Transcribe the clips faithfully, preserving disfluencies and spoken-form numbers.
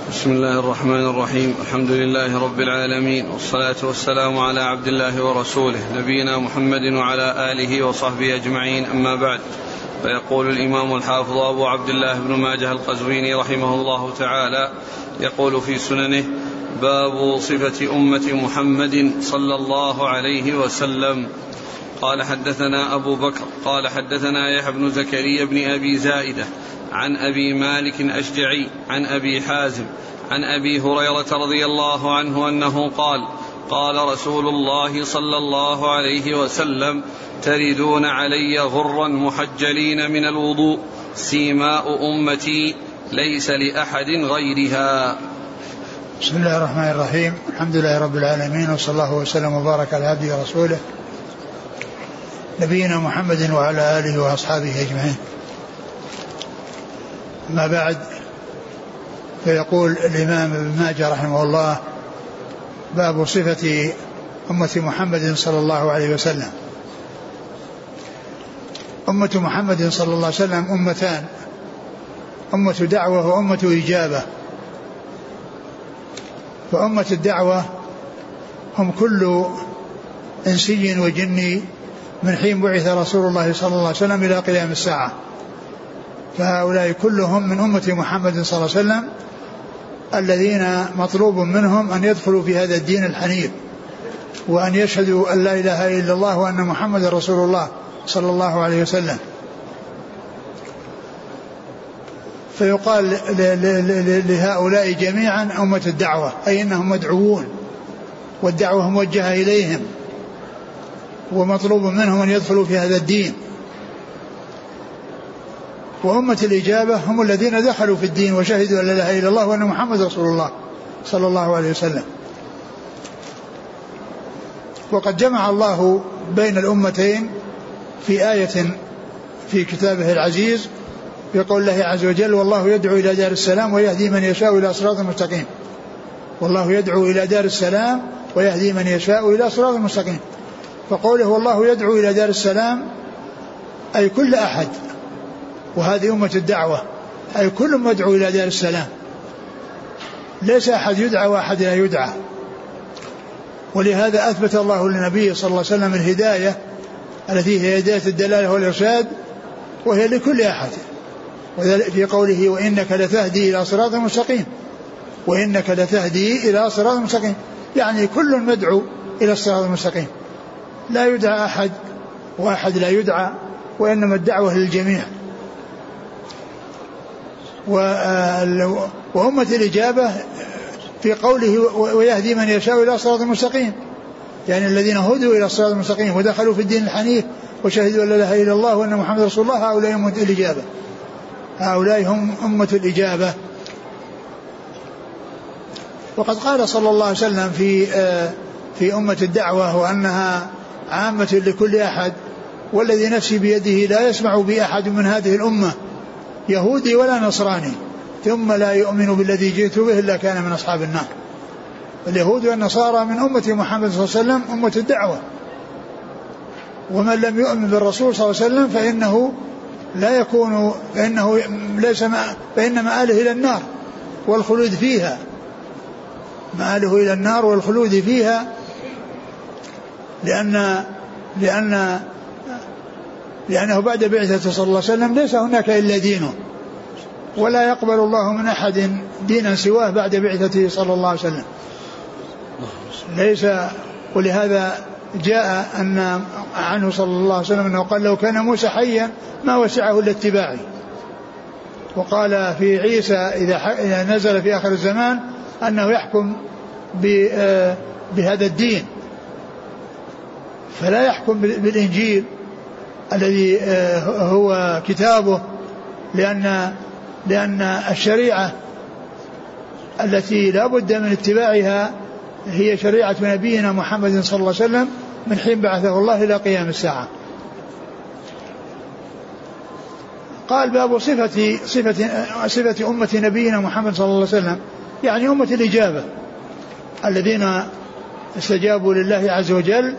بسم الله الرحمن الرحيم. الحمد لله رب العالمين، والصلاة والسلام على عبد الله ورسوله نبينا محمد وعلى آله وصحبه أجمعين، أما بعد. فيقول الإمام الحافظ أبو عبد الله بن ماجه القزويني رحمه الله تعالى يقول في سننه: باب صفة أمة محمد صلى الله عليه وسلم. قال حدثنا أبو بكر قال حدثنا يحيى بن زكريا بن أبي زائدة عن أبي مالك أشجعي عن أبي حازم عن أبي هريرة رضي الله عنه أنه قال: قال رسول الله صلى الله عليه وسلم: تردون علي غرا محجلين من الوضوء، سيماء أمتي ليس لأحد غيرها. بسم الله الرحمن الرحيم. الحمد لله رب العالمين، وصلى الله وسلم وبارك على عبده ورسوله نبينا محمد وعلى آله وأصحابه أجمعين. ما بعد، فيقول الإمام ابن ماجه رحمه الله: باب صفة أمة محمد صلى الله عليه وسلم. أمة محمد صلى الله عليه وسلم أمتان: أمة دعوة وأمة إجابة. فأمة الدعوة هم كل إنسي وجني من حين بعث رسول الله صلى الله عليه وسلم إلى قيام الساعة، فهؤلاء كلهم من أمة محمد صلى الله عليه وسلم الذين مطلوب منهم أن يدخلوا في هذا الدين الحنيف، وأن يشهدوا أن لا إله إلا الله وأن محمد رسول الله صلى الله عليه وسلم. فيقال لهؤلاء جميعا أمة الدعوة، أي أنهم مدعوون والدعوة موجهة إليهم، ومطلوب منهم أن يدخلوا في هذا الدين. وأمة الإجابة هم الذين دخلوا في الدين وشهدوا أن لا إله إلا الله وأن محمد رسول الله صلى الله عليه وسلم. وقد جمع الله بين الأمتين في آية في كتابه العزيز يقول الله عز وجل: والله يدعو إلى دار السلام ويهدي من يشاء إلى صراط مستقيم. والله يدعو إلى دار السلام ويهدي من يشاء إلى صراط مستقيم. فقوله والله يدعو إلى دار السلام أي كل أحد، وهذه أمة الدعوة، أي كل مدعو إلى دار السلام، ليس أحد يدعى وأحد لا يدعى. ولهذا أثبت الله للنبي صلى الله عليه وسلم الهداية التي هي هداية الدلالة والإرشاد، وهي لكل أحد، في قوله: وإنك لتهدي إلى صراط مستقيم. وإنك لتهدي إلى صراط مستقيم، يعني كل مدعو إلى الصراط المستقيم، لا يدعى أحد وأحد لا يدعى، وإنما الدعوة للجميع. وأمة الإجابة في قوله ويهدي من يشاء إلى صراط مستقيم، يعني الذين هدوا إلى الصراط المستقيم ودخلوا في الدين الحنيف وشهدوا أن لا إله إلا الله وأن محمد رسول الله، هؤلاء أمة الإجابة، هؤلاء هم أمة الإجابة. وقد قال صلى الله عليه وسلم في في أمة الدعوة وأنها عامة لكل أحد: والذي نفسي بيده لا يسمع بي أحد من هذه الأمة يهودي ولا نصراني ثم لا يؤمن بالذي جئت به إلا كان من أصحاب النار. اليهود والنصارى من أمة محمد صلى الله عليه وسلم أمة الدعوة، ومن لم يؤمن بالرسول صلى الله عليه وسلم فإنه لا يكون فإنه ليس ما فإن مآله إلى النار والخلود فيها، مآله إلى النار والخلود فيها، لأن لأن لأنه بعد بعثة صلى الله عليه وسلم ليس هناك إلا دينه، ولا يقبل الله من أحد دينا سواه بعد بعثته صلى الله عليه وسلم. ليس ولهذا جاء أن عنه صلى الله عليه وسلم أنه قال: لو كان موسى حيا ما وسعه إلا اتباعي. وقال في عيسى إذا نزل في آخر الزمان أنه يحكم بهذا الدين، فلا يحكم بالإنجيل الذي هو كتابه، لأن لأن الشريعة التي لا بد من اتباعها هي شريعة نبينا محمد صلى الله عليه وسلم من حين بعثه الله إلى قيام الساعة. قال: باب صفة صفة صفة أمة نبينا محمد صلى الله عليه وسلم، يعني أمة الإجابة الذين استجابوا لله عز وجل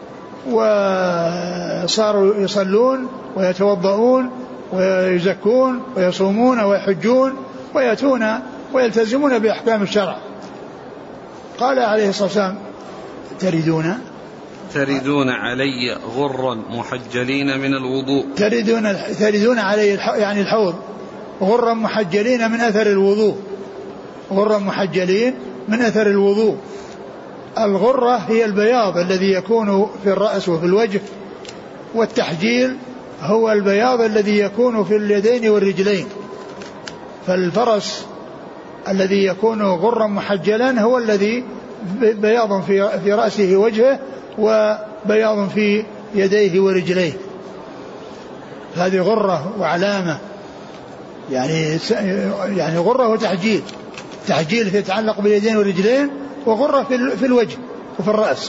وصاروا يصلون ويتوضؤون ويزكون ويصومون ويحجون ويأتون ويلتزمون بأحكام الشرع. قال عليه الصلاة والسلام تردون تردون علي غرا محجلين من الوضوء تردون, تردون علي يعني الحوض غرا محجلين من أثر الوضوء غرا محجلين من أثر الوضوء. الغرة هي البياض الذي يكون في الرأس وفي الوجه، والتحجيل هو البياض الذي يكون في اليدين والرجلين. فالفرس الذي يكون غرا محجلا هو الذي بياض في في رأسه وجهه وبياض في يديه ورجليه. هذه غرة وعلامة، يعني يعني غرة وتحجيل. تحجيل يتعلق باليدين والرجلين، وغرة في الوجه وفي الرأس.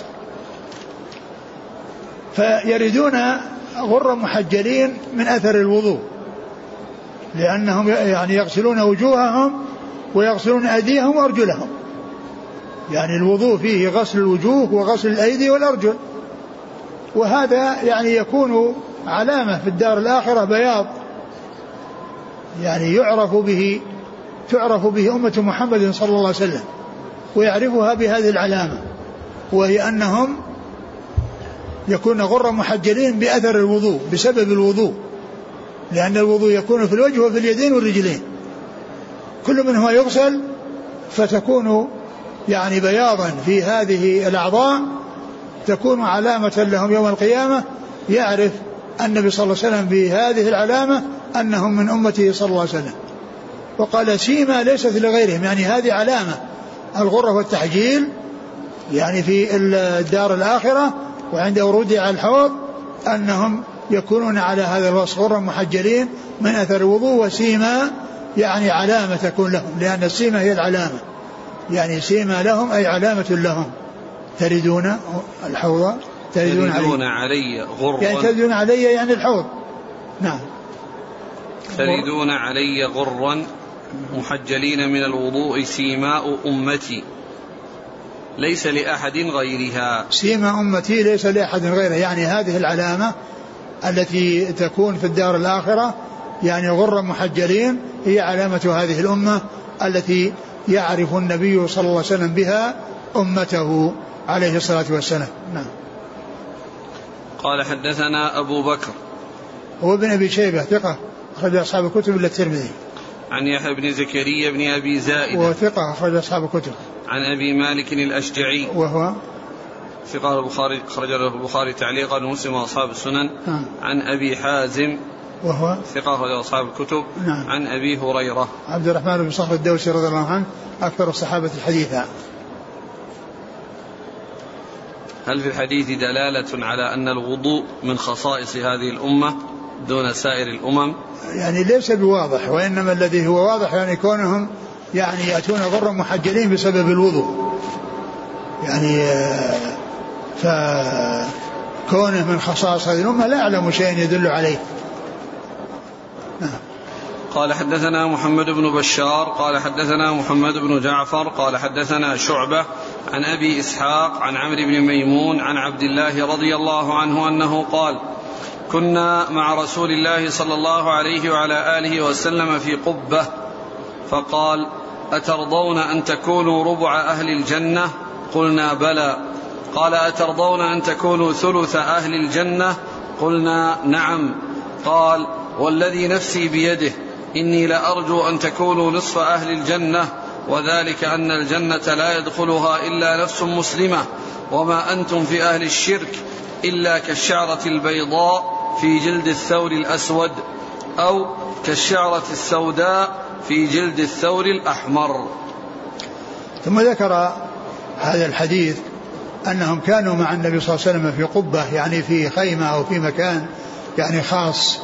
فيردون غرة محجلين من أثر الوضوء، لأنهم يعني يغسلون وجوههم ويغسلون أيديهم وأرجلهم. يعني الوضوء فيه غسل الوجوه وغسل الأيدي والأرجل، وهذا يعني يكون علامة في الدار الآخرة بياض، يعني يعرف به تعرف به أمة محمد صلى الله عليه وسلم، ويعرفها بهذه العلامة، وهي أنهم يكون غرا محجلين بأثر الوضوء بسبب الوضوء، لأن الوضوء يكون في الوجه وفي اليدين والرجلين، كل منهما يغسل فتكون يعني بياضا في هذه الأعضاء، تكون علامة لهم يوم القيامة. يعرف النبي صلى الله عليه وسلم بهذه العلامة أنهم من أمته صلى الله عليه وسلم. وقال سيما ليست لغيرهم، يعني هذه علامة الغرة والتحجيل يعني في الدار الآخرة وعند ورودها على الحوض أنهم يكونون على هذا الوصف غرا محجلين من أثر الوضوء. وسيما يعني علامة تكون لهم، لأن السيما هي العلامة، يعني سيما لهم أي علامة لهم. تردون الحوض تردون, تردون علي, علي غرا، يعني تردون علي يعني الحوض. نعم. تردون علي غرا محجلين من الوضوء سيماء أمتي ليس لأحد غيرها. سيماء أمتي ليس لأحد غيرها، يعني هذه العلامة التي تكون في الدار الآخرة، يعني غرا محجلين هي علامة هذه الأمة التي يعرف النبي صلى الله عليه وسلم بها أمته عليه الصلاة والسلام. نعم. قال حدثنا أبو بكر هو ابن أبي شيبة ثقة أخرج أصحاب الكتب إلا الترمذي. عن يحيى بن زكريا بن أبي زائدة وثقة أخرج أصحاب الكتب. عن أبي مالك الأشجعي وهو ثقة البخاري أخرج البخاري تعليقا ومسلم وأصحاب السنن. نعم. عن أبي حازم وهو ثقة أخرج أصحاب الكتب. نعم. عن أبي هريرة عبد الرحمن بن صخر الدوسي رضي الله عنه أكثر الصحابة الحديثا. هل في الحديث دلالة على أن الوضوء من خصائص هذه الأمة دون سائر الأمم؟ يعني ليس بواضح، وإنما الذي هو واضح يعني كونهم يعني يأتون غرا محجلين بسبب الوضوء، يعني فكونه من خصائص هذه الأمة لا أعلم شيء يدل عليه. قال حدثنا محمد بن بشار قال حدثنا محمد بن جعفر قال حدثنا شعبة عن أبي إسحاق عن عمرو بن ميمون عن عبد الله رضي الله عنه أنه قال كنا مع رسول الله صلى الله عليه وعلى آله وسلم في قبة فقال أترضون أن تكونوا ربع أهل الجنة؟ قلنا بلى. قال أترضون أن تكونوا ثلث أهل الجنة؟ قلنا نعم. قال والذي نفسي بيده إني لأرجو أن تكونوا نصف أهل الجنة، وذلك أن الجنة لا يدخلها إلا نفس مسلمة، وما أنتم في أهل الشرك إلا كالشعرة البيضاء في جلد الثور الأسود أو كالشعرة السوداء في جلد الثور الأحمر. ثم ذكر هذا الحديث أنهم كانوا مع النبي صلى الله عليه وسلم في قبة، يعني في خيمة أو في مكان يعني خاص.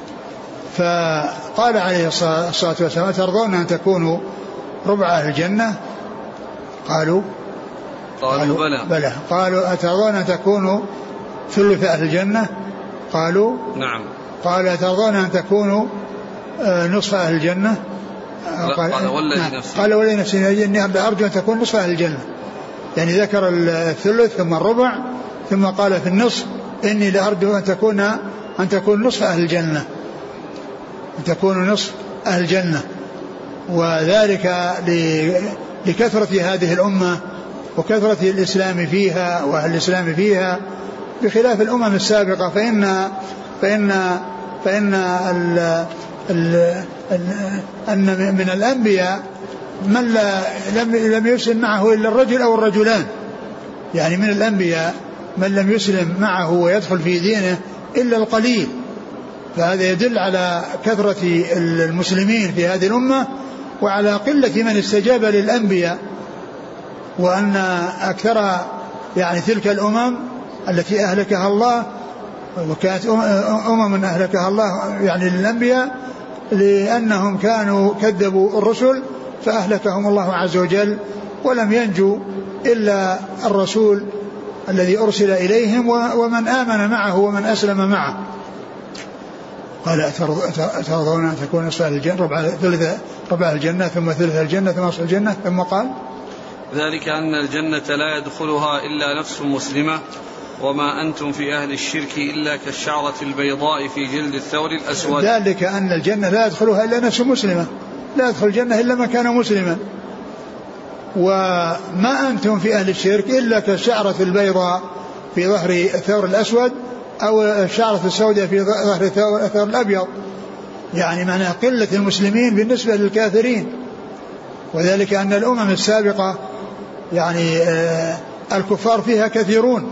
فقال عليه الصلاة والسلام ترضون أن تكونوا ربع أهل الجنة؟ قالوا قالوا بلى. بلى. قالوا أترضون أن تكونوا ثلث أهل الجنة؟ قالوا نعم. قال أترضون أن تكونوا نصف أهل الجنة؟ قال, قال والذي نفسي قال والذي نفسي إني أرجو أن تكون نصف أهل الجنة، يعني ذكر الثلث ثم الربع ثم قال في النصف إني لأرجو أن تكون أن تكون نصف أهل الجنة، أن تكون نصف أهل الجنة. وذلك لكثرة هذه الأمة وكثرة الإسلام فيها وأهل الإسلام فيها بخلاف الأمم السابقة. فإن فإن فإن ال ال ال أن من الأنبياء من لا لم لم يسلم معه إلا الرجل أو الرجلان، يعني من الأنبياء من لم يسلم معه ويدخل في دينه إلا القليل. فهذا يدل على كثرة المسلمين في هذه الأمة وعلى قلة من استجاب للأنبياء، وأن أكثر يعني تلك الأمم التي أهلكها الله، وكانت أمم أهلكها الله يعني للأنبياء لأنهم كانوا كذبوا الرسل فأهلكهم الله عز وجل، ولم ينجو إلا الرسول الذي أرسل إليهم ومن آمن معه ومن أسلم معه. قال أترضون أن تكون نصف الجنة ربع الجنة ثم ثلث الجنة ثم نصف الجنة، ثم قال ذلك أن الجنة لا يدخلها إلا نفس مسلمة وما أنتم في أهل الشرك إلا كالشعرة البيضاء في جلد الثور الأسود. ذلك أن الجنة لا يدخلها إلا نفس مسلمة، لا يدخل الجنة إلا من كان مسلما، وما أنتم في أهل الشرك إلا كالشعرة البيضاء في ظهر الثور الأسود أو الشعرة السوداء في ظهر الثور الأبيض، يعني معنى قلة المسلمين بالنسبة للكافرين. وذلك أن الأمم السابقة يعني آه الكفار فيها كثيرون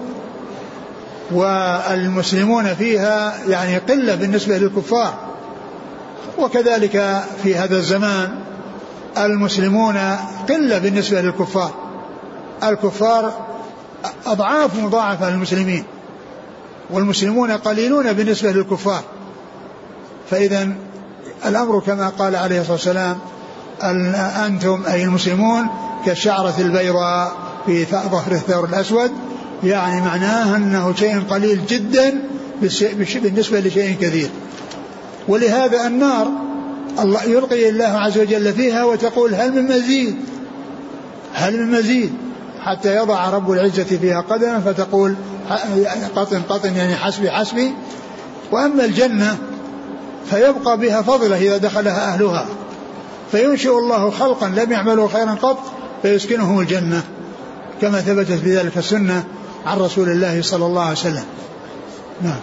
والمسلمون فيها يعني قلة بالنسبة للكفار، وكذلك في هذا الزمان المسلمون قلة بالنسبة للكفار، الكفار أضعاف مضاعفة للمسلمين والمسلمون قليلون بالنسبة للكفار. فإذا الأمر كما قال عليه الصلاة والسلام أنتم أي المسلمون كالشعرة البيضاء في ظهر الثور الأسود، يعني معناه أنه شيء قليل جدا بالنسبة لشيء كثير. ولهذا النار الله يلقي الله عز وجل فيها وتقول هل من مزيد هل من مزيد حتى يضع رب العزة فيها قدما فتقول قطن قطن يعني حسبي حسبي. وأما الجنة فيبقى بها فضلة إذا دخلها أهلها، فينشئ الله خلقا لم يعملوا خيرا قط فيسكنهم الجنة كما ثبتت بذلك السنة عن رسول الله صلى الله عليه وسلم. نعم.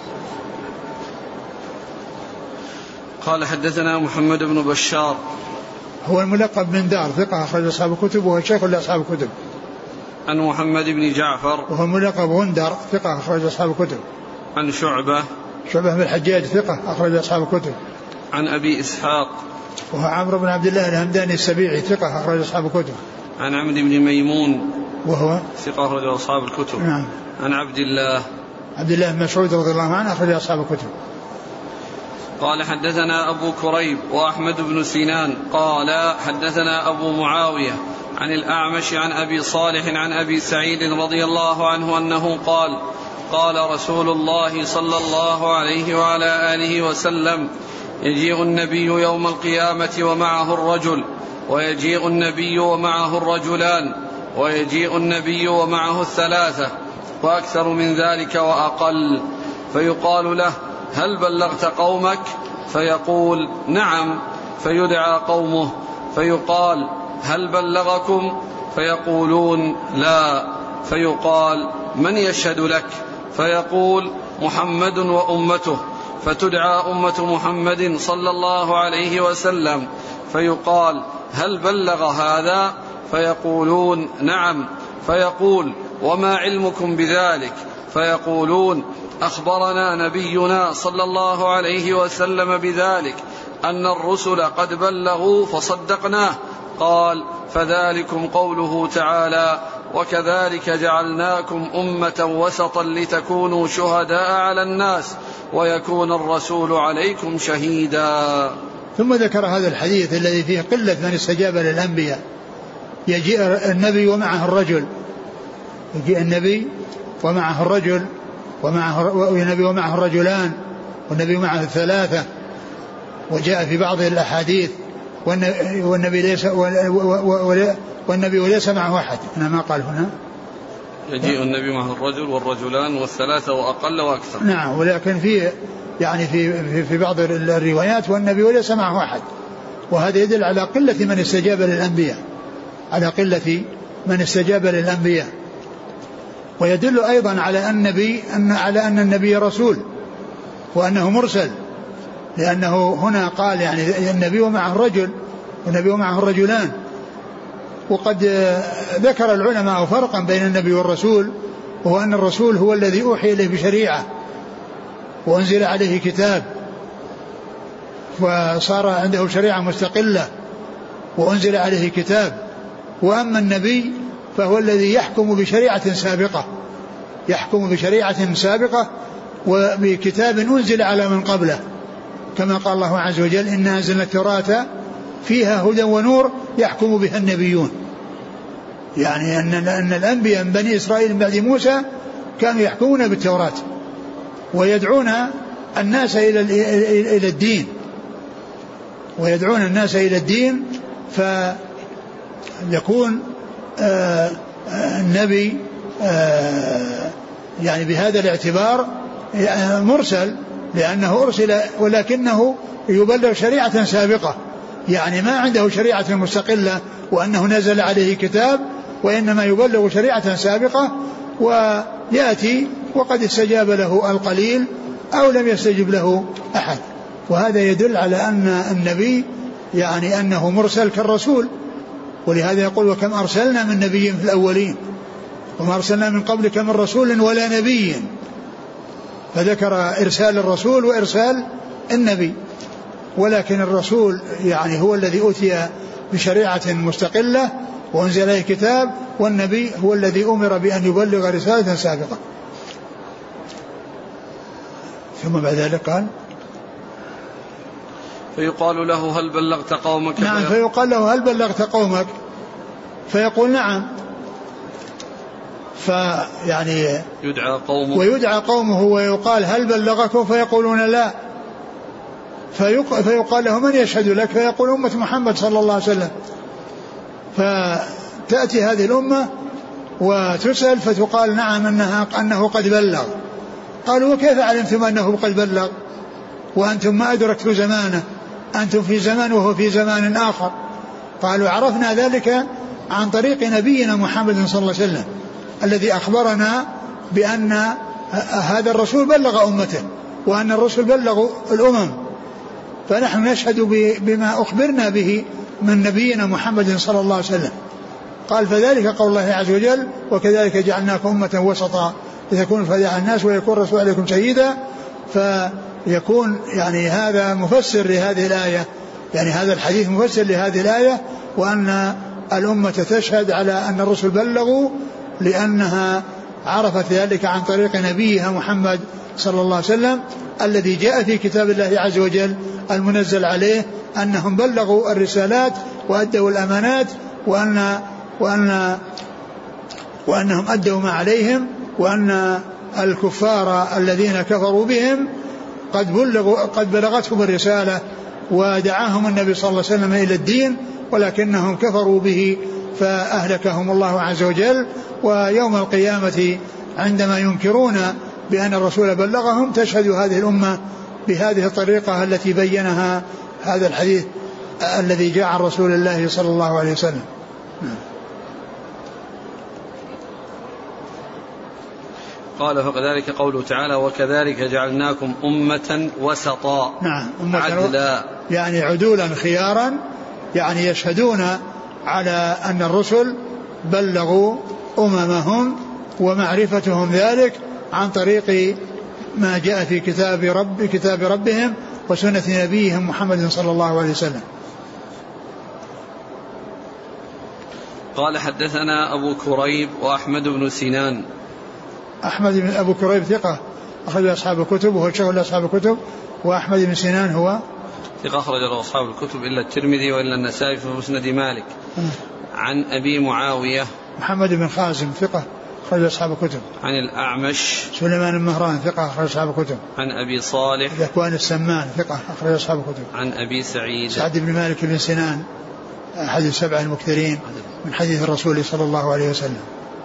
قال حدثنا محمد بن بشار هو الملقب من دار ثقة أخرج أصحاب الكتب وهو شيخ لأصحاب الكتب. عن محمد بن جعفر وهو الملقب غندر ثقة أخرج أصحاب الكتب. عن شعبة شعبة بن الحجاج ثقة أخرج أصحاب الكتب. عن أبي إسحاق وهو عمرو بن عبد الله الهمداني السبيعي ثقة أخرج أصحاب الكتب. عن عمرو بن ميمون وهو ثقة أخرج أصحاب الكتب. نعم. عن عبد الله عبد الله بن مسعود رضي الله عنه أخرج أصحاب الكتب. قال حدثنا أبو كريب وأحمد بن سنان قال حدثنا أبو معاوية عن الأعمش عن أبي صالح عن أبي سعيد رضي الله عنه أنه قال قال رسول الله صلى الله عليه وعلى آله وسلم يجيء النبي يوم القيامة ومعه الرجل ويجيء النبي ومعه الرجلان ويجيء النبي ومعه الثلاثة وأكثر من ذلك وأقل، فيقال له هل بلغت قومك؟ فيقول نعم، فيدعى قومه فيقال هل بلغكم؟ فيقولون لا، فيقال من يشهد لك؟ فيقول محمد وأمته، فتدعى أمة محمد صلى الله عليه وسلم فيقال هل بلغ هذا؟ فيقولون نعم، فيقول وما علمكم بذلك؟ فيقولون أخبرنا نبينا صلى الله عليه وسلم بذلك أن الرسل قد بلغوا فصدقناه. قال فذلكم قوله تعالى وكذلك جعلناكم أمة وسطا لتكونوا شهداء على الناس ويكون الرسول عليكم شهيدا. ثم ذكر هذا الحديث الذي فيه قلة من استجاب للأنبياء. يجيء النبي ومعه الرجل يجيء النبي ومعه الرجل ومعه والنبي ومعه الرجلان والنبي معه الثلاثة، وجاء في بعض الأحاديث والنبي ليس والنبي وليس معه أحد. أنا ما قال هنا يجيء النبي معه الرجل والرجلان والثلاثة وأقل وأكثر. نعم، ولكن في يعني في في بعض الروايات والنبي وليس معه أحد، وهذا يدل على قلة من استجاب للأنبياء على قلة من استجاب للأنبياء ويدل أيضا على النبي أن على أن النبي رسول وأنه مرسل، لأنه هنا قال يعني النبي ومعه الرجل والنبي ومعه الرجلان. وقد ذكر العلماء فرقا بين النبي والرسول، وهو أن الرسول هو الذي أوحي إليه بشريعة وأنزل عليه كتاب وصار عنده شريعة مستقلة وأنزل عليه كتاب، وأما النبي فهو الذي يحكم بشريعة سابقة يحكم بشريعة سابقة وبكتاب أنزل على من قبله، كما قال الله عز وجل إنا أنزلنا التوراة فيها هدى ونور يحكم بها النبيون. يعني أن أن الأنبياء من بني إسرائيل من بعد موسى كانوا يحكمون بالتوراة ويدعون الناس إلى إلى الدين ويدعون الناس إلى الدين فيكون آه النبي آه يعني بهذا الاعتبار مرسل، لأنه أرسل ولكنه يبلغ شريعة سابقة، يعني ما عنده شريعة مستقلة وأنه نزل عليه كتاب، وإنما يبلغ شريعة سابقة ويأتي وقد استجاب له القليل أو لم يستجب له أحد. وهذا يدل على أن النبي يعني أنه مرسل كالرسول، ولهذا يقول وكم أرسلنا من نبي في الأولين وما أرسلنا من قبلك من رسول ولا نبي، فذكر إرسال الرسول وإرسال النبي. ولكن الرسول يعني هو الذي أتي بشريعة مستقلة وأنزل عليه كتاب، والنبي هو الذي أمر بأن يبلغ رسالة سابقة. ثم بعد ذلك قال فيقال له هل بلغت قومك؟ نعم فيقال له هل بلغت قومك فيقول نعم، فيعني يدعى قومه ويدعى قومه ويقال هل بلغكم فيقولون لا، فيقال له من يشهد لك فيقول أمة محمد صلى الله عليه وسلم، فتأتي هذه الأمة وتسأل فتقال نعم أنها أنه قد بلغ. قالوا وكيف علمتم أنه قد بلغ وأنتم ما أدركتم زمانه، أنتم في زمان وهو في زمان آخر؟ قالوا عرفنا ذلك عن طريق نبينا محمد صلى الله عليه وسلم الذي أخبرنا بأن هذا الرسول بلغ أمته وأن الرسل بلغوا الأمم، فنحن نشهد بما أخبرنا به من نبينا محمد صلى الله عليه وسلم. قال فذلك قول الله عز وجل وكذلك جعلناكم أمة وسطا لتكونوا شهداء على الناس ويكون الرسول عليكم شهيدا. فيكون يعني هذا مفسر لهذه الآية، يعني هذا الحديث مفسر لهذه الآية، وأن الأمة تشهد على أن الرسل بلغوا لأنها عرفت ذلك عن طريق نبيها محمد صلى الله عليه وسلم الذي جاء في كتاب الله عز وجل المنزل عليه أنهم بلغوا الرسالات وأدوا الأمانات وأن وأن وأنهم أدوا ما عليهم، وأن الكفار الذين كفروا بهم قد بلغوا قد بلغتهم الرسالة ودعاهم النبي صلى الله عليه وسلم إلى الدين، ولكنهم كفروا به فأهلكهم الله عز وجل. ويوم القيامة عندما ينكرون بأن الرسول بلغهم تشهد هذه الأمة بهذه الطريقة التي بينها هذا الحديث الذي جاء عن رسول الله صلى الله عليه وسلم. قال فكذلك قوله تعالى وكذلك جعلناكم أمة وسطا. نعم أمة عدلا، يعني عدولا خيارا، يعني يشهدون على أن الرسل بلغوا أممهم ومعرفتهم ذلك عن طريق ما جاء في كتاب رب كتاب ربهم وسنة نبيهم محمد صلى الله عليه وسلم. قال حدثنا أبو كريب وأحمد بن سنان. أحمد بن أبو كريب ثقة أخرج أصحاب الكتب وهو شيخ أصحاب الكتب، وأحمد بن سنان هو ثقة أخرج أصحاب الكتب إلا الترمذي وإلا النسائي في مسند مالك. عن أبي معاوية محمد بن خازم ثقة أخرج أصحاب الكتب. عن الأعمش سليمان بن مهران ثقة أخرج أصحاب الكتب. عن أبي صالح ذكوان السمان ثقة أخرج أصحاب الكتب. عن أبي سعيد سعد بن مالك بن سنان أحد السبع المكثرين من حديث الرسول صلى الله عليه وسلم.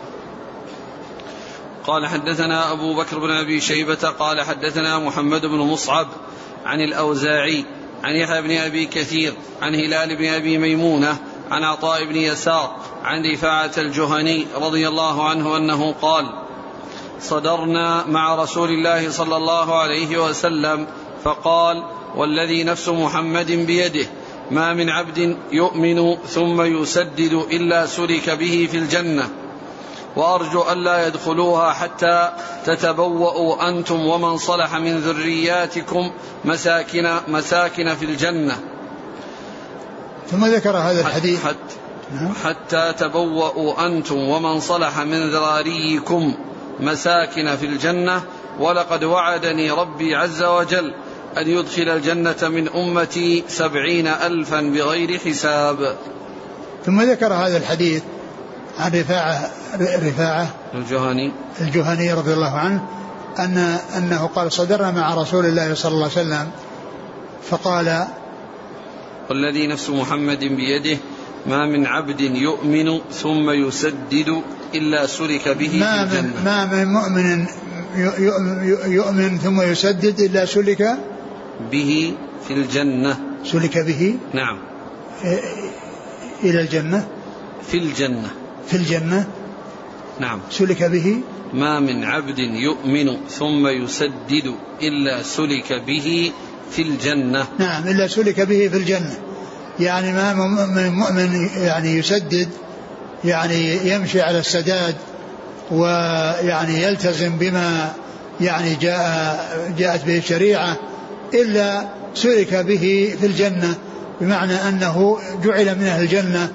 قال حدثنا أبو بكر بن أبي شيبة قال حدثنا محمد بن مصعب عن الأوزاعي عن يحيى بن أبي كثير عن هلال بن أبي ميمونة عن عطاء بن يسار عن رفاعة الجهني رضي الله عنه أنه قال: صدرنا مع رسول الله صلى الله عليه وسلم فقال: والذي نفس محمد بيده ما من عبد يؤمن ثم يسدد إلا سلك به في الجنة، وأرجو ألا يدخلوها حتى تتبوأوا أنتم ومن صلح من ذرياتكم مساكن, مساكن في الجنة. ثم ذكر هذا الحديث حتى, حتى تبوأوا أنتم ومن صلح من ذراريكم مساكن في الجنة، ولقد وعدني ربي عز وجل أن يدخل الجنة من أمتي سبعين ألفا بغير حساب. ثم ذكر هذا الحديث عن رفاعة, رفاعة الجهني الجهني رضي الله عنه أن أنه قال: صدرنا مع رسول الله صلى الله عليه وسلم فقال: والذي نفس محمد بيده ما من عبد يؤمن ثم يسدد إلا سلك به ما في الجنة. من, ما من مؤمن يؤمن ثم يسدد إلا سلك به في الجنة. سلك به نعم إلى الجنة في الجنة في الجنة نعم سلك به. ما من عبد يؤمن ثم يسدد إلا سلك به في الجنة. نعم إلا سلك به في الجنة، يعني ما من مؤمن يعني يسدد يعني يمشي على السداد ويعني يلتزم بما يعني جاء جاءت به الشريعة إلا سلك به في الجنة، بمعنى أنه جعل من أهل الجنة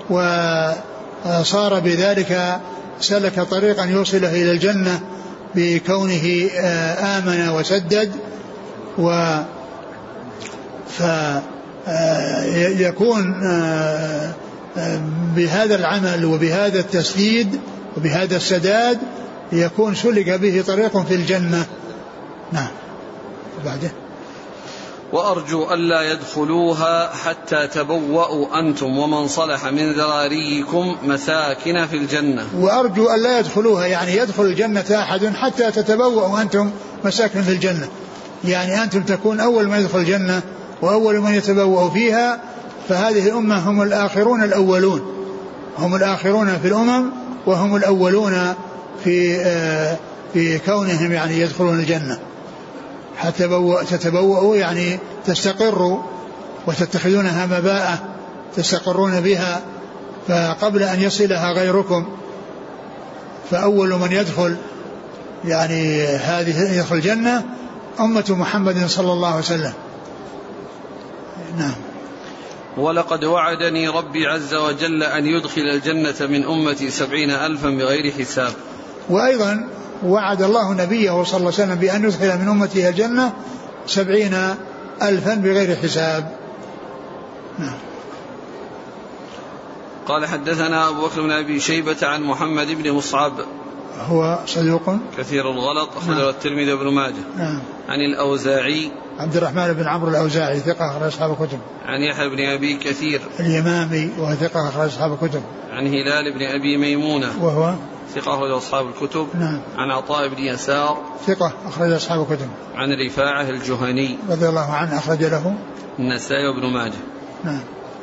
وصار بذلك سلك طريقا يوصله إلى الجنة بكونه آمن وسدد، و فيكون بهذا العمل وبهذا التسديد وبهذا السداد يكون سلك به طريق في الجنة. نعم. وبعده: وأرجو ألا يدخلوها حتى تبوأوا أنتم ومن صلح من ذراريكم مساكن في الجنة. وأرجو ألا يدخلوها يعني يدخل الجنة أحد حتى تتبوأوا أنتم مساكن في الجنة، يعني أنتم تكون أول من يدخل الجنة وأول من يتبوأ فيها، فهذه الأمة هم الآخرون الأولون، هم الآخرون في الأمم وهم الأولون في في كونهم يعني يدخلون الجنة. حتى تتبوأوا يعني تستقروا وتتخذونها مباءة تستقرون بها، فقبل أن يصلها غيركم فأول من يدخل يعني هذه يدخل الجنة أمة محمد صلى الله عليه وسلم. نعم. ولقد وعدني ربي عز وجل أن يدخل الجنة من أمتي سبعين ألفا بغير حساب. وأيضا وعد الله نبيه صلى الله عليه وسلم بأن يدخل من أمته الجنة سبعين ألفا بغير حساب. نعم. قال: حدثنا أبو بكر بن أبي شيبة عن محمد بن مصعب هو صدوق كثير الغلط أخرجه نعم. الترمذي وابن ماجه. نعم. عن الأوزاعي عبد الرحمن بن عمرو الأوزاعي ثقة أخرج أصحاب الكتب. عن يحيى بن أبي كثير اليمامي وهو ثقة أخرج أصحاب الكتب. عن هلال بن أبي ميمونة وهو ثقة أخرج أصحاب الكتب. نعم. عن عطاء بن يسار ثقة أخرج أصحاب الكتب. عن رفاعة الجهني رضي الله عنه أخرج له النسائي وابن ماجه. نعم.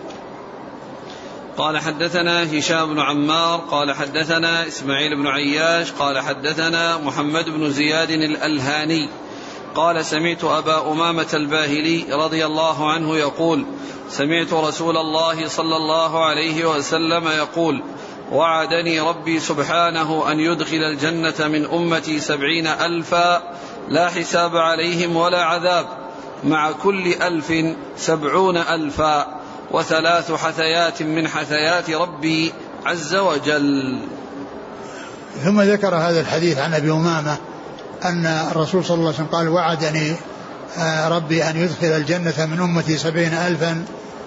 قال: حدثنا هشام بن عمار قال حدثنا إسماعيل بن عياش قال حدثنا محمد بن زياد الألهاني قال: سمعت أبا أمامة الباهلي رضي الله عنه يقول: سمعت رسول الله صلى الله عليه وسلم يقول: وعدني ربي سبحانه أن يدخل الجنة من أمتي سبعين ألفا لا حساب عليهم ولا عذاب، مع كل ألف سبعون ألفا، وثلاث حثيات من حثيات ربي عز وجل. ثم ذكر هذا الحديث عن أبي أمامة أن الرسول صلى الله عليه وسلم قال: وعدني ربي أن يدخل الجنة من أمتي سبعين ألفا،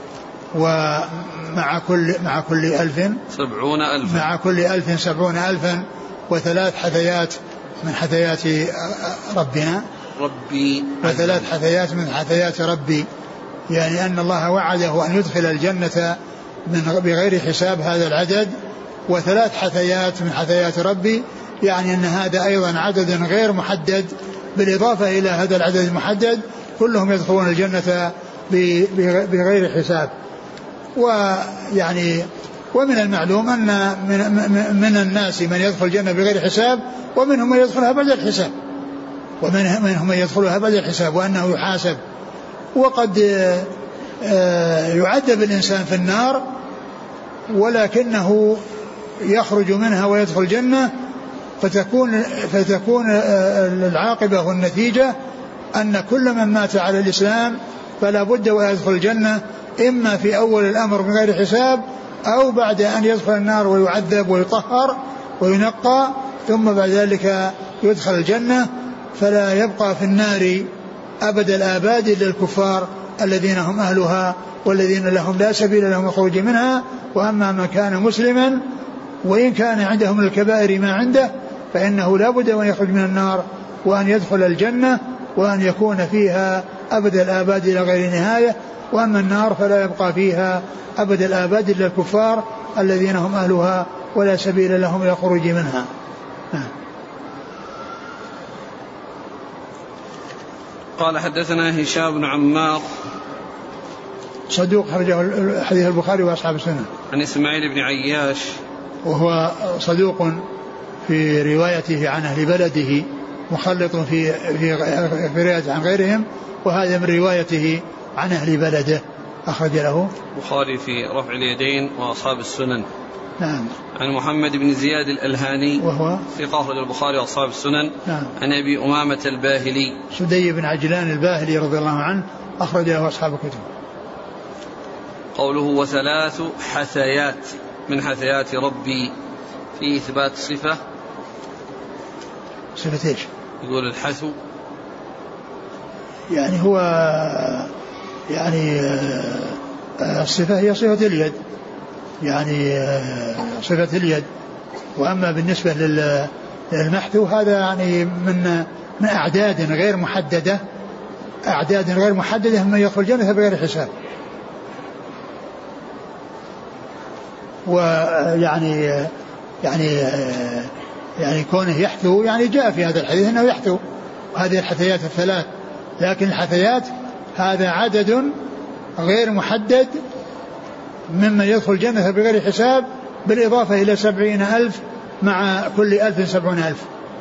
ومع كل مع كل ألف سبعون ألفا مع كل ألف سبعون ألفا، وثلاث حثيات من حثيات ربنا ربي وثلاث حثيات من حثيات ربي، يعني أن الله وعده أن يدخل الجنة من بغير حساب هذا العدد، وثلاث حثيات من حثيات ربي، يعني أن هذا أيضا عدد غير محدد بالإضافة إلى هذا العدد المحدد، كلهم يدخلون الجنة بغير حساب. ويعني ومن المعلوم أن من, من الناس من يدخل الجنة بغير حساب، ومنهم من يدخلها بعد الحساب، ومنهم من يدخلها بعد الحساب وأنه يحاسب. وقد يعذب الإنسان في النار ولكنه يخرج منها ويدخل الجنة، فتكون, فتكون العاقبة والنتيجة أن كل من مات على الإسلام فلا بد ويدخل الجنة، إما في أول الأمر من غير حساب، أو بعد أن يدخل النار ويعذب ويطهر وينقى، ثم بعد ذلك يدخل الجنة. فلا يبقى في النار أبد الآباد إلا الكفار الذين هم أهلها والذين لهم لا سبيل لهم الخروج منها. وأما من كان مسلما وإن كان عنده من الكبائر ما عنده فإنه لا بد أن يخرج من النار وأن يدخل الجنة وأن يكون فيها أبد الآباد إلى غير نهاية. وأما النار فلا يبقى فيها أبد الآباد إلا الكفار الذين هم أهلها ولا سبيل لهم إلى الخروج منها. قال حدثنا هشام بن عمار صدوق خرجه حديث البخاري وأصحاب السنة. عن إسماعيل بن عياش وهو صدوق في روايته عن أهل بلده، مخلط في في في روايته عن غيرهم، وهذا من روايته عن أهل بلده. أخرج له البخاري في رفع اليدين وأصحاب السنن. نعم. عن محمد بن زياد الألهاني وهو ثقة أخرج البخاري وأصحاب السنن. نعم. عن أبي أمامة الباهلي سدي بن عجلان الباهلي رضي الله عنه، أخرج له أصحاب الكتب. قوله وثلاث حثيات من حثيات ربي في إثبات صفة. صفة إيش؟ يقول الحثو يعني هو يعني الصفة هي صفة اليد، يعني صفة اليد. وأما بالنسبة للمحثو هذا يعني من من أعداد غير محددة، أعداد غير محددة من يدخل الجنة بغير حساب. ويعني يعني يعني كونه يحثو يعني جاء في هذا الحديث أنه يحثو هذه الحثيات الثلاث، لكن الحثيات هذا عدد غير محدد ممن يدخل الجنة بغير حساب، بالإضافة إلى سبعين ألف مع كل ألف سبعون ألف.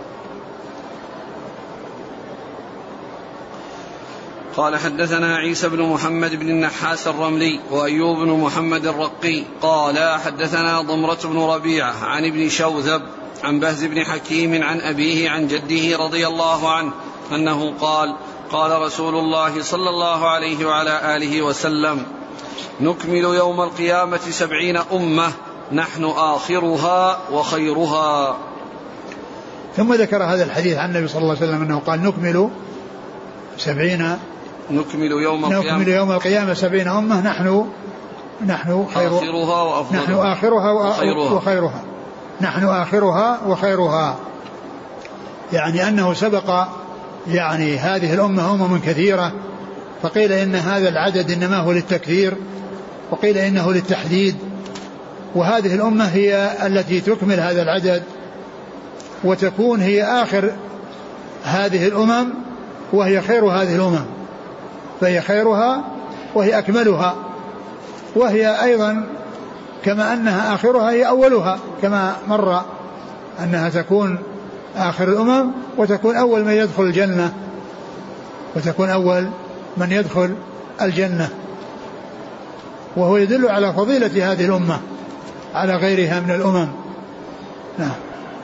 قال حدثنا عيسى بن محمد بن النحاس الرملي وأيوب بن محمد الرقي قال حدثنا ضمرة بن ربيعة عن ابن شوذب عن بهز بن حكيم عن أبيه عن جده رضي الله عنه أنه قال قال رسول الله صلى الله عليه وعلى آله وسلم نكمل يوم القيامة سبعين أمة نحن آخرها وخيرها. ثم ذكر هذا الحديث عن النبي صلى الله عليه وسلم أنه قال نكمل سبعين نكمل يوم القيامة نكمل يوم القيامة سبعين أمة نحن نحن خير آخرها وأفضلها نحن آخرها وخيرها. وخيرها نحن آخرها وخيرها، يعني أنه سبق يعني هذه الأمة أمم كثيرة، فقيل إن هذا العدد إنما هو للتكثير وقيل إنه للتحديد، وهذه الأمة هي التي تكمل هذا العدد وتكون هي آخر هذه الأمم وهي خير هذه الأمم، فهي خيرها وهي أكملها، وهي أيضا كما أنها آخرها هي أولها كما مر أنها تكون آخر الأمم وتكون أول من يدخل الجنة وتكون أول من يدخل الجنة، وهو يدل على فضيلة هذه الأمة على غيرها من الأمم. نعم.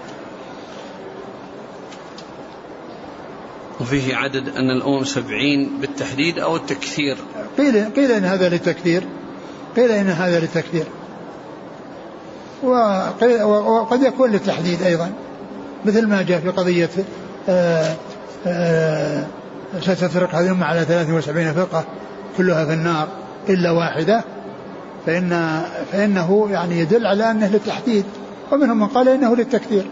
وفيه عدد أن الأمم سبعين بالتحديد أو التكثير؟ قيل, قيل إن هذا للتكثير قيل إن هذا للتكثير وقد يكون للتحديد أيضا، مثل ما جاء في قضية آآ آآ ستفرق هذه الأمة على ثلاث وسبعين فرقة كلها في النار إلا واحدة، فإن فإنه يعني يدل على أنه للتحديد، ومنهم من قال إنه للتكثير.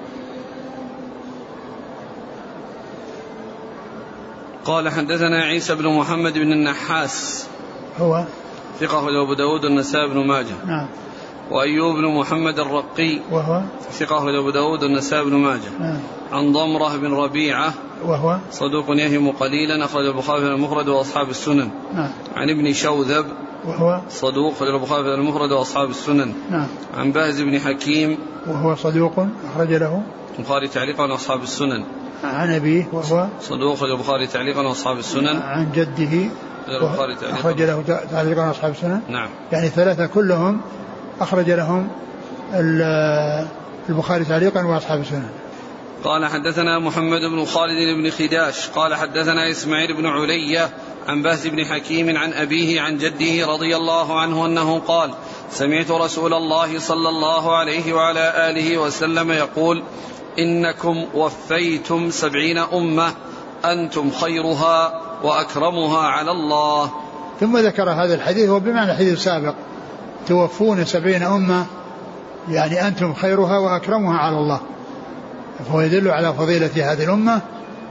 قال حدثنا عيسى بن محمد بن النحاس هو ثقة أبو داود النسائي بن ماجه. نعم. وأيوب بن محمد الرقي وهو ثقة أخرجه أبو داود والنسائي بن ماجه. نعم. عن ضمرة بن ربيعة وهو صدوق يهم قليلا أخرجه البخاري في المفرد وأصحاب السنن. نعم. عن ابن شوذب وهو صدوق أخرجه البخاري في المفرد وأصحاب السنن. نعم. عن باز بن حكيم وهو صدوق أخرج له البخاري تعليقا وأصحاب السنن. عن أبيه وهو صدوق أخرجه البخاري تعليقا وأصحاب السنن. عن جده أخرج له تعليقا وأصحاب السنن. نعم. يعني ثلاثة كلهم أخرج لهم البخاري تعليقا وأصحاب السنن. قال حدثنا محمد بن خالد بن خداش قال حدثنا إسماعيل بن علية عن باز بن حكيم عن أبيه عن جده رضي الله عنه أنه قال سمعت رسول الله صلى الله عليه وعلى آله وسلم يقول إنكم وفيتم سبعين أمة أنتم خيرها وأكرمها على الله. ثم ذكر هذا الحديث وبمعنى الحديث السابق توفون سبعين أمة يعني أنتم خيرها وأكرمها على الله، فهو يدل على فضيلة هذه الأمة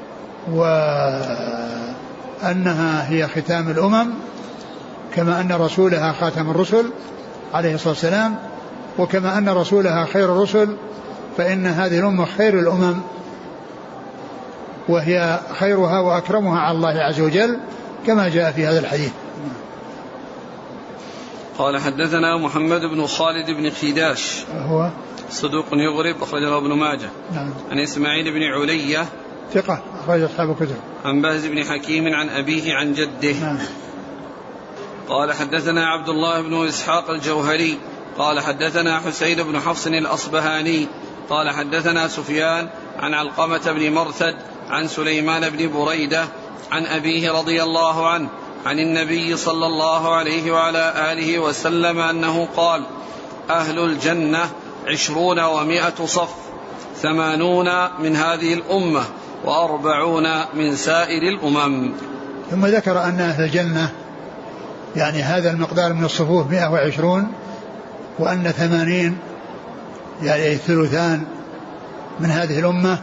وأنها هي ختام الأمم كما أن رسولها خاتم الرسل عليه الصلاة والسلام، وكما أن رسولها خير الرسل فإن هذه الأمة خير الأمم وهي خيرها وأكرمها على الله عز وجل كما جاء في هذا الحديث. قال حدثنا محمد بن خالد بن خداش هو صدوق يغرب أخرجه ابن ماجه. نعم. عن إسماعيل بن علية ثقة أخرج أصحاب الكتب. عن باز بن حكيم عن أبيه عن جده. نعم. قال حدثنا عبد الله بن إسحاق الجوهري قال حدثنا حسين بن حفص الأصبهاني قال حدثنا سفيان عن علقمة بن مرثد عن سليمان بن بريدة عن أبيه رضي الله عنه عن النبي صلى الله عليه وعلى آله وسلم أنه قال أهل الجنة عشرون ومائة صف ثمانون من هذه الأمة وأربعون من سائر الأمم. ثم ذكر أن أهل الجنة يعني هذا المقدار من الصفوف مائة وعشرون وأن ثمانين يعني ثلثان من هذه الأمة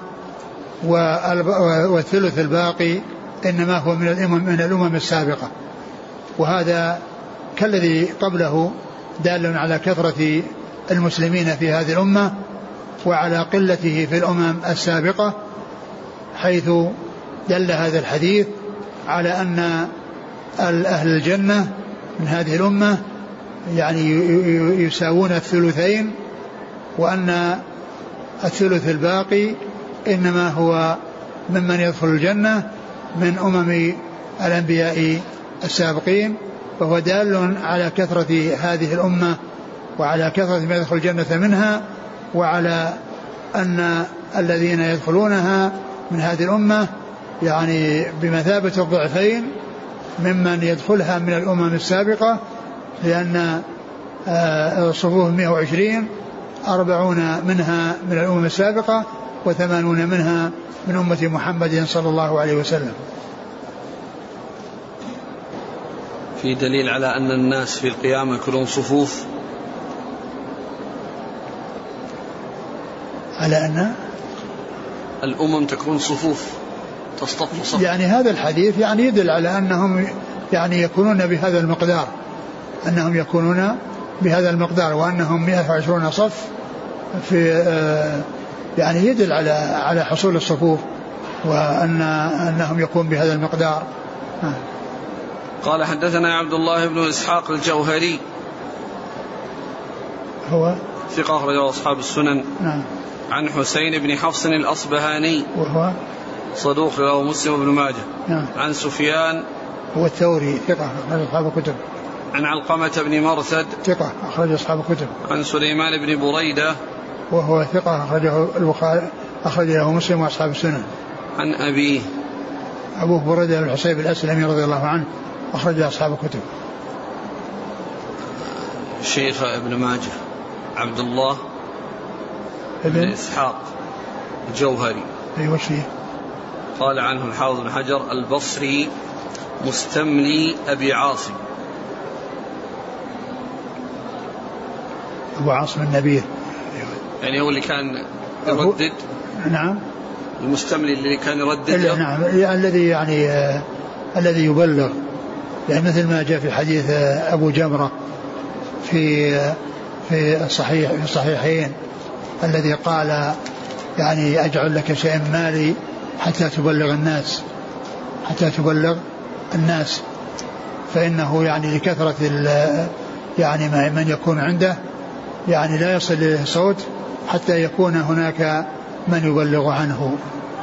والثلث الباقي إنما هو من الأمم من الأمم السابقة، وهذا كالذي قبله دال على كثرة المسلمين في هذه الأمة وعلى قلته في الأمم السابقة، حيث دل هذا الحديث على أن أهل الجنة من هذه الأمة يعني يساوون الثلثين، وأن الثلث الباقي إنما هو ممن يدخل الجنة من أمم الأنبياء السابقين، فهو دال على كثرة هذه الأمة وعلى كثرة ما يدخل الجنة منها، وعلى أن الذين يدخلونها من هذه الأمة يعني بمثابة الضعفين ممن يدخلها من الأمم السابقة، لأن الصفوف مائة وعشرين أربعون منها من الأمم السابقة وثمانون منها من أمة محمد صلى الله عليه وسلم. في دليل على أن الناس في القيامة كلهم صفوف، على أن الأمم تكون صفوف تصطف صف. يعني هذا الحديث يعني يدل على أنهم يعني يكونون بهذا المقدار، أنهم يكونون بهذا المقدار وأنهم مائة وعشرون صف في يعني يدل على على حصول الصفوف وأن أنهم يكون بهذا المقدار. قال حدثنا عبد الله بن إسحاق الجوهري هو ثقة أخرجه أصحاب السنن. نعم. عن حسين بن حفص الأصبهاني وهو صدوق له مسلم بن ماجه. نعم. عن سفيان هو الثوري ثقة أخرج أصحاب الكتب. عن علقمة بن مرثد ثقة أخرج أصحاب الكتب. عن سليمان بن بريدة وهو ثقة أخرجه البخاري أخرج له مسلم وأصحاب السنن. عن أبيه أبوه بريدة بن الحصيب الأسلمي رضي الله عنه أخرج أصحاب الكتب. شيخ ابن ماجه عبد الله بن إسحاق الجوهري. أيوة شيء قال عنه الحافظ بن حجر البصري مستملي أبي عاصم. أبو عاصم النبيل يعني هو اللي كان يردد. نعم. المستملي اللي كان يردد. نعم الذي يعني آه الذي يبلغ، يعني مثل ما جاء في حديث آه أبو جمرة في في الصحيح في الصحيحين الذي قال يعني أجعل لك شيئا مالي حتى تبلغ الناس حتى تبلغ الناس فإنه يعني لكثرة يعني من يكون عنده يعني لا يصل إليه صوت حتى يكون هناك من يبلغ عنه.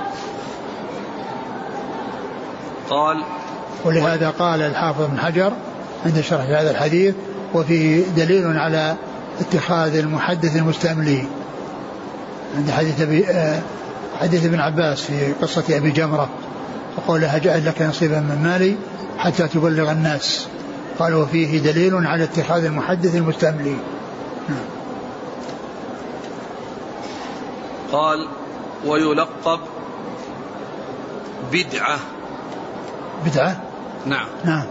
قال ولهذا قال الحافظ بن حجر عند شرح هذا الحديث وفيه دليل على اتخاذ المحدث المستملي عند حديث أبي حديث ابن عباس في قصة أبي جمرة وقولها جعل لك نصيبا من مالي حتى تبلغ الناس. قال وفيه دليل على اتخاذ المحدث المستملي. قال ويلقب بدعة. بدعة نعم نعم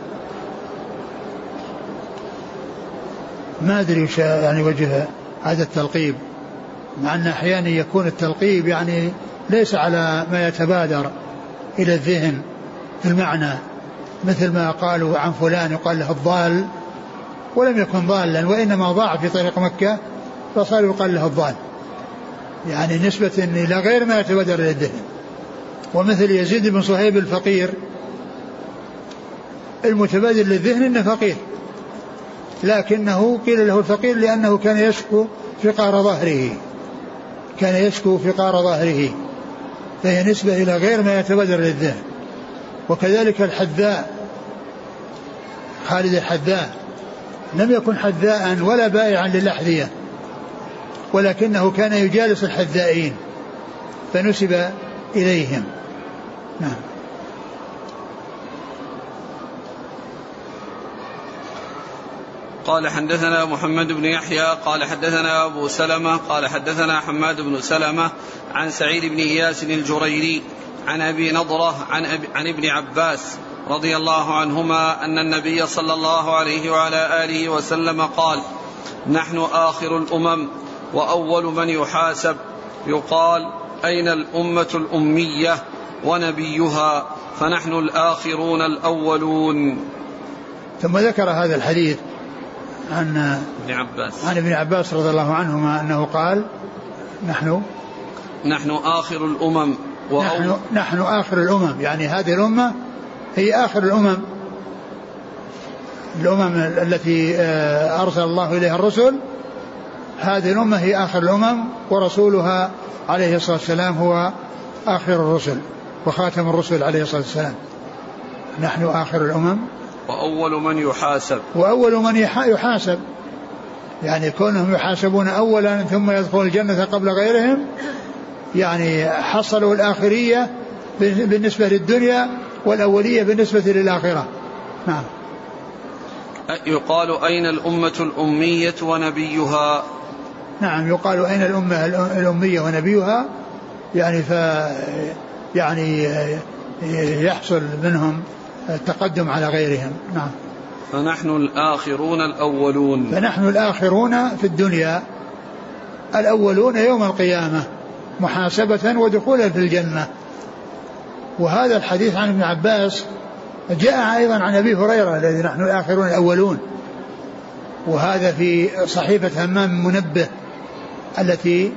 ما أدري يعني وجه هذا التلقيب مع أن أحيانا يكون التلقيب يعني ليس على ما يتبادر إلى الذهن في المعنى مثل ما قالوا عن فلان يقال له الضال ولم يكن ضالا وإنما ضاع في طريق مكة فصار يقال له الضال يعني نسبة إلى غير ما يتبادر إلى الذهن. ومثل يزيد بن صهيب الفقير المتبادر للذهن إنه فقير لكنه قيل له الفقير لأنه كان يشكو فقار ظهره كان يشكو فقار ظهره فهي نسبة إلى غير ما يتبادر للذهن. وكذلك الحذاء خالد الحذاء لم يكن حذاء ولا بائعا للأحذية ولكنه كان يجالس الحذائين فنسب إليهم. نعم. قال حدثنا محمد بن يحيى قال حدثنا أبو سلمة قال حدثنا حماد بن سلمة عن سعيد بن إياس الجريري عن أبي نضرة عن, أبي عن ابن عباس رضي الله عنهما أن النبي صلى الله عليه وعلى آله وسلم قال نحن آخر الأمم وأول من يحاسب يقال أين الأمة الأمية ونبيها فنحن الآخرون الأولون. ثم ذكر هذا الحديث عن ابن عباس عن ابن عباس رضي الله عنهما أنه قال نحن نحن آخر الأمم نحن, نحن آخر الأمم يعني هذه الأمة هي آخر الأمم الأمم التي أرسل الله إليها الرسل هذه الأمة هي آخر الأمم ورسولها عليه الصلاة والسلام هو آخر الرسل وخاتم الرسل عليه الصلاة والسلام. نحن آخر الأمم وأول من يحاسب وأول من يحاسب يعني كونهم يحاسبون أولا ثم يدخلون الجنة قبل غيرهم يعني حصلوا الآخرية بالنسبة للدنيا والأولية بالنسبة للآخرة. نعم. يقال أين الأمة الأمية ونبيها. نعم يقال أين الأمة الأمية ونبيها يعني ف يعني يحصل منهم التقدم على غيرهم. نعم. فنحن الآخرون الأولون فنحن الآخرون في الدنيا الأولون يوم القيامة محاسبة ودخولا في الجنة. وهذا الحديث عن ابن عباس جاء أيضا عن أبي هريرة الذي نحن الآخرون الأولون وهذا في صحيفة همام منبه التي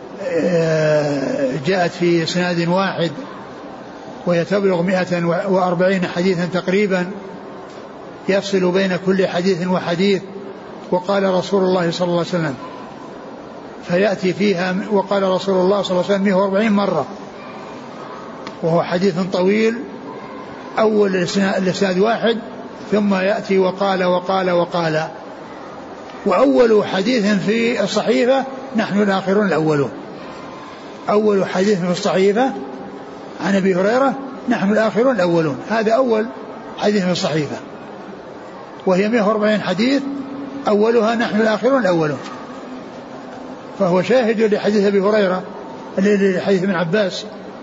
جاءت في سناد واحد وهي تبلغ مئة وأربعين حديثا تقريبا يفصل بين كل حديث وحديث. وقال رسول الله صلى الله عليه وسلم فيأتي فيها وقال رسول الله صلى الله عليه وسلم مئة وأربعين مرة وهو حديث طويل أول الإسناد واحد ثم يأتي وقال وقال وقال. وأول حديث في الصحيفة نحن الآخرون الأولون. أول حديث في الصحيفة عن أبي هريرة نحن الآخرون الأولون هذا أول حديث في الصحيفة وهي مئة وأربعين حديث أولها نحن الآخرون الأولون. فهو شاهد لحديث أبي هريرة لحديث ابن عباس.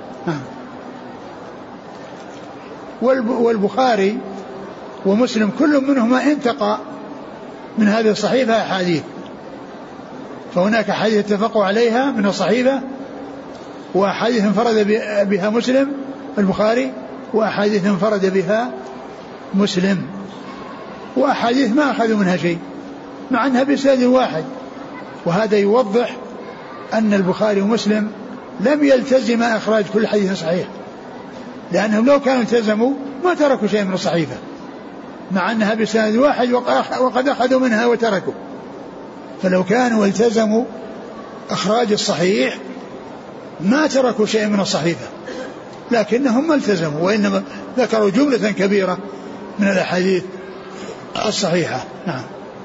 والبخاري ومسلم كل منهما انتقى من هذه الصحيفة أحاديث فهناك حديث اتفقوا عليها من الصحيفة وأحاديث انفرد بها مسلم البخاري وأحاديث انفرد بها مسلم وأحاديث ما أخذوا منها شيء مع أنها بسند واحد وهذا يوضح أن البخاري ومسلم لم يلتزم إخراج كل حديث صحيح، لأنهم لو كانوا التزموا ما تركوا شيء من الصحيفة، مع أنها بسند واحد وقد أخذوا منها وتركوا. فلو كانوا التزموا إخراج الصحيح ما تركوا شيء من الصحيفة، لكنهم ما التزموا، وإنما ذكروا جملة كبيرة من الأحاديث الصحيحة. نعم.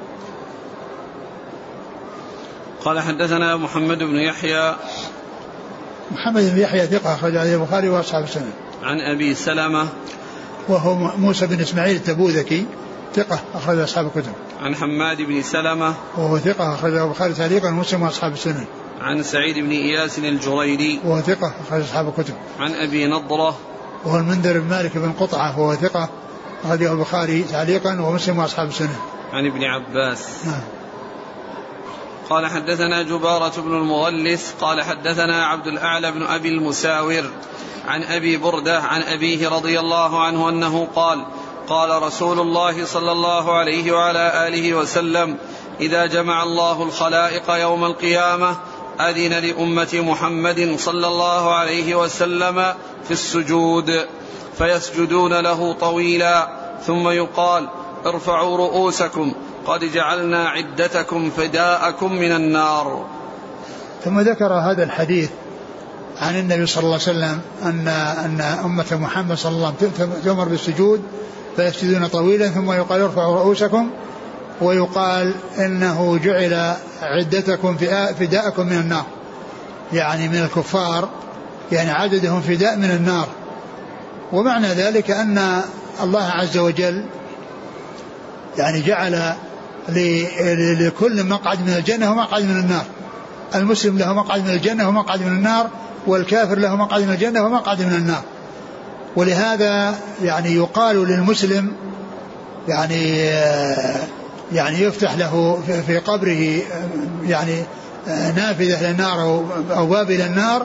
قال حدثنا محمد بن يحيى. محمد بن يحيى ثقة أخرج حديث البخاري وأصحاب السنن. عن أبي سلمة وهو موسى بن إسماعيل التبوذكي ثقة أخرج أصحاب الكتب. عن حماد بن سلمة وهو ثقة أخرج البخاري تعليقا ومسلم وأصحاب السنن. عن سعيد بن إياس الجريري وهو ثقة أخرج أصحاب الكتب. عن أبي نضرة وهو المنذر بن مالك بن قطعة وهو ثقة أخرجه البخاري تعليقا ومسلم وأصحاب السنن. عن ابن عباس. نعم. قال حدثنا جبارة بن المغلس قال حدثنا عبد الأعلى بن أبي المساور عن أبي بردة عن أبيه رضي الله عنه أنه قال قال رسول الله صلى الله عليه وعلى آله وسلم إذا جمع الله الخلائق يوم القيامة أذن لأمة محمد صلى الله عليه وسلم في السجود فيسجدون له طويلا ثم يقال ارفعوا رؤوسكم قد جعلنا عدتكم فداءكم من النار. ثم ذكر هذا الحديث عن النبي صلى الله عليه وسلم أن, أن أمة محمد صلى الله عليه وسلم تؤمر بالسجود فيسجدون طويلا ثم يقال ارفعوا رؤوسكم ويقال إنه جعل عدتكم فداءكم من النار، يعني من الكفار، يعني عددهم فداء من النار. ومعنى ذلك أن الله عز وجل يعني جعل لكل مقعد من الجنة ومقعد من النار. المسلم له مقعد من الجنة ومقعد من النار، والكافر له مقعد من الجنة ومقعد من النار. ولهذا يعني يقال للمسلم يعني يعني يفتح له في قبره يعني نافذة للنار أو باب إلى النار،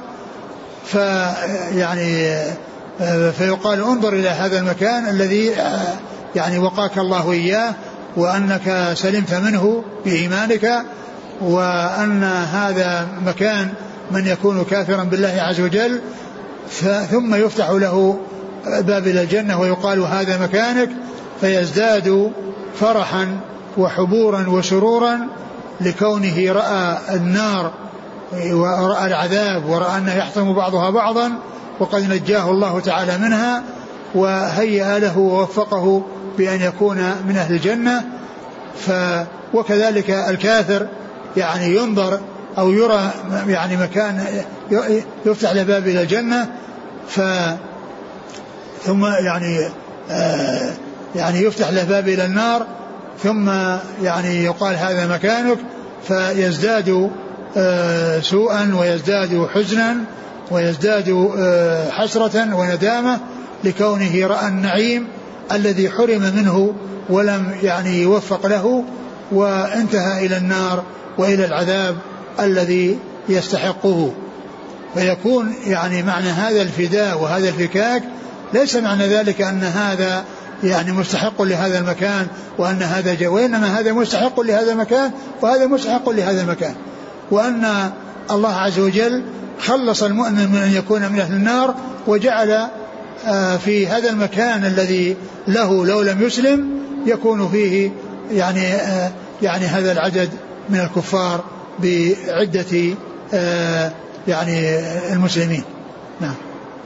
فيعني فيقال انظر إلى هذا المكان الذي يعني وقاك الله إياه وأنك سلمت منه بإيمانك، وأن هذا مكان من يكون كافرا بالله عز وجل، ثم يفتح له باب إلى الجنة ويقال هذا مكانك، فيزداد فرحا وحبورا وسرورا لكونه رأى النار ورأى العذاب ورأى أنه يحطم بعضها بعضا وقد نجاه الله تعالى منها وهيأ له ووفقه بأن يكون من أهل الجنة. ف وكذلك الكافر يعني ينظر أو يرى يعني مكان يفتح له باب إلى الجنة، ف ثم يعني آه يعني يفتح له باب إلى النار، ثم يعني يقال هذا مكانك، فيزداد آه سوءا ويزداد حزنا ويزداد آه حسرة وندامة لكونه رأى النعيم الذي حرم منه ولم يعني يوفق له، وانتهى إلى النار وإلى العذاب الذي يستحقه. فيكون يعني معنى هذا الفداء وهذا الفكاك ليس معنى ذلك أن هذا يعني مستحق لهذا المكان وأن هذا جاء، وإنما هذا مستحق لهذا المكان وهذا مستحق لهذا المكان، وأن الله عز وجل خلص المؤمن من أن يكون من أهل النار وجعل في هذا المكان الذي له لو لم يسلم يكون فيه يعني يعني هذا العدد من الكفار بعدة يعني المسلمين. نعم.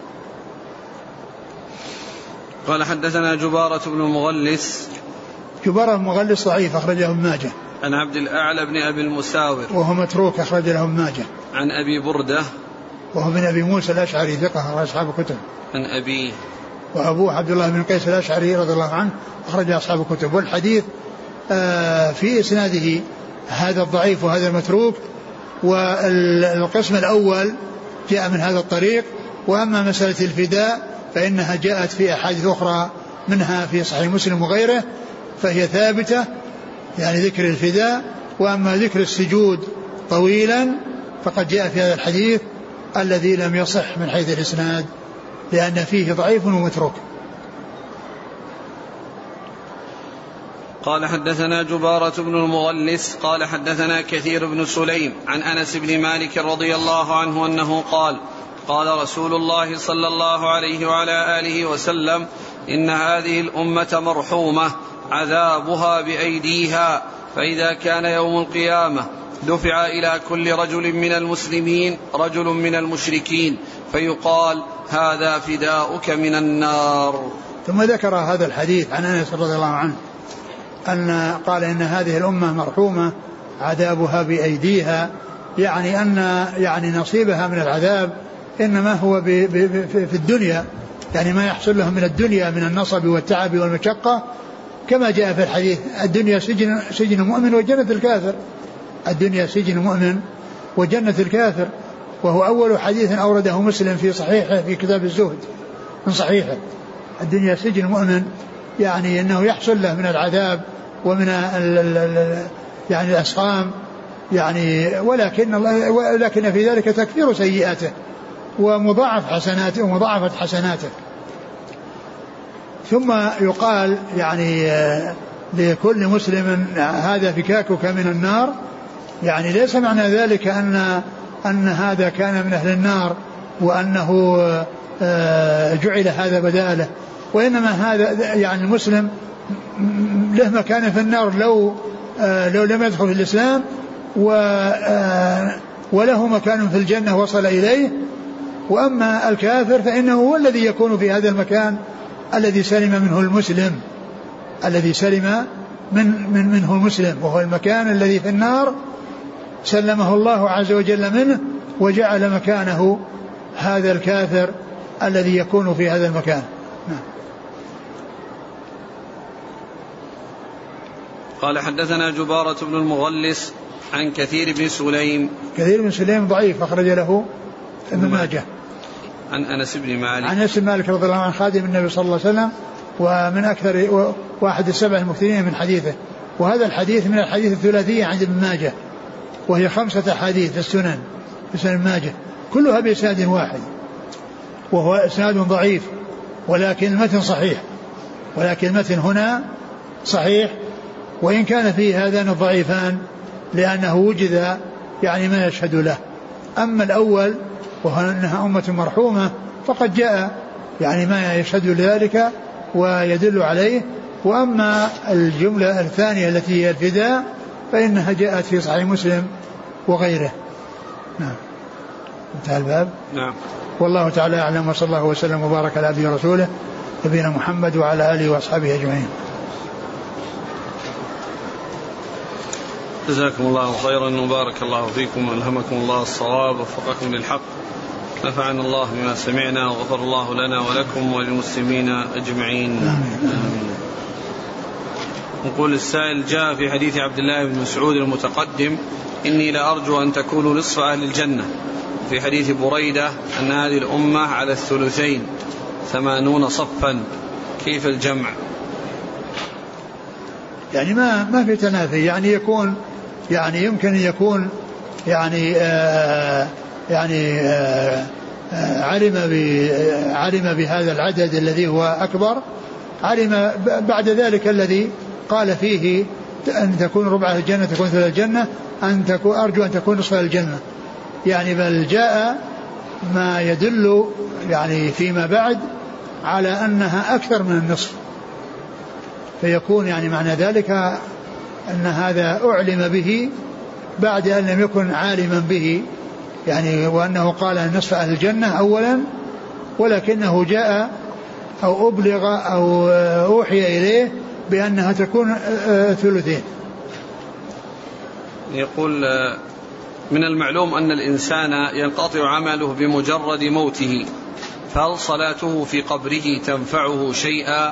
قال حدثنا جبارة بن المغلس. جبارة بن المغلس ضعيف أخرجه ابن ماجه. عن عبد الأعلى بن أبي المساور وهو متروك أخرج له ابن ماجه. عن أبي بردة وهو من أبي موسى الأشعري ثقة أخرج أصحاب الكتب. عن أبيه وأبوه عبد الله بن قيس الأشعري رضي الله عنه أخرج أصحاب الكتب. والحديث في إسناده هذا الضعيف وهذا المتروك، والقسم الأول جاء من هذا الطريق، وأما مسألة الفداء فإنها جاءت في أحاديث أخرى منها في صحيح مسلم وغيره فهي ثابتة، يعني ذكر الفداء. وأما ذكر السجود طويلا فقد جاء في هذا الحديث الذي لم يصح من حيث الإسناد لأن فيه ضعيف ومتروك. قال حدثنا جبارة بن المغلس قال حدثنا كثير بن سليم عن أنس بن مالك رضي الله عنه أنه قال قال رسول الله صلى الله عليه وعلى آله وسلم إن هذه الأمة مرحومة عذابها بأيديها، فإذا كان يوم القيامة دفع إلى كل رجل من المسلمين رجل من المشركين فيقال هذا فداؤك من النار. ثم ذكر هذا الحديث عن أنس رضي الله عنه أن قال إن هذه الأمة مرحومة عذابها بأيديها، يعني أن يعني نصيبها من العذاب إنما هو في الدنيا، يعني ما يحصل لهم من الدنيا من النصب والتعب والمشقة، كما جاء في الحديث الدنيا سجن سجن المؤمن وجنة الكافر، الدنيا سجن المؤمن وجنة الكافر، وهو أول حديث أورده مسلم في صحيحه في كتاب الزهد من صحيحه. الدنيا سجن المؤمن يعني أنه يحصل له من العذاب ومن ال ال ال يعني الأسقام، يعني ولكن الله ولكن في ذلك تكفير سيئاته ومضاعف حسناته ومضاعفة حسناته. ثم يقال يعني لكل مسلم هذا فكاكك من النار، يعني ليس معنى ذلك أن أن هذا كان من أهل النار وأنه جعل هذا بداله، وإنما هذا يعني المسلم له مكان في النار لو لو لم يدخل في الإسلام، وله مكان في الجنة وصل إليه. وأما الكافر فإنه هو الذي يكون في هذا المكان الذي سلم منه المسلم، الذي سلم من, من منه المسلم، وهو المكان الذي في النار سلمه الله عز وجل منه وجعل مكانه هذا الكافر الذي يكون في هذا المكان. قال حدثنا جبارة بن المغلس عن كثير بن سليم. كثير بن سليم ضعيف أخرج له ابن ماجه. عن أنس بن مالك عن أنس بن مالك رضي الله عنه خادم النبي صلى الله عليه وسلم ومن أكثر واحد السبع المكثرين من حديثه، وهذا الحديث من الحديث الثلاثية عند ابن ماجه، وهي خمسة حديث في السنن في سنن ماجه كلها بإسناد واحد، وهو إسناد ضعيف ولكن المتن صحيح، ولكن المتن هنا صحيح وإن كان فيه هذان الضعيفان لأنه وجد يعني ما يشهد له. أما الأول وهو أنها أمة مرحومة فقد جاء يعني ما يشهد لذلك ويدل عليه. وأما الجملة الثانية التي هي الفداء فإنها جاءت في صحيح مسلم وغيره. نعم انتهى الباب. نعم. والله تعالى أعلم، وصلى الله وسلم وبارك على عبده ورسوله نبينا محمد وعلى آله وأصحابه أجمعين. جزاكم الله خيرا وبارك الله فيكم وألهمكم الله الصواب ووفقكم للحق، نفعنا الله بما سمعنا وغفر الله لنا ولكم وللمسلمين أجمعين. آمين. نقول السائل: جاء في حديث عبد الله بن مسعود المتقدم إني لأرجو أن تكونوا نصف أهل الجنة، في حديث بريدة أن هذه الأمة على الثلثين ثمانون صفا، كيف الجمع؟ يعني ما ما في تنافي، يعني يكون يعني يمكن يكون يعني آه يعني آه آه علم علم بهذا العدد الذي هو أكبر، علم بعد ذلك الذي قال فيه أن تكون ربع الجنة تكون ثلث الجنة، أن تكون أرجو أن تكون نصف الجنة، يعني بل جاء ما يدل يعني فيما بعد على أنها أكثر من النصف، فيكون يعني معنى ذلك أن هذا أعلم به بعد أن لم يكن عالما به، يعني وأنه قال نصف أهل الجنة أولا، ولكنه جاء أو أبلغ أو أوحي إليه بأنها تكون ثلثين. يقول: من المعلوم أن الإنسان ينقطع عمله بمجرد موته، فهل صلاته في قبره تنفعه شيئا؟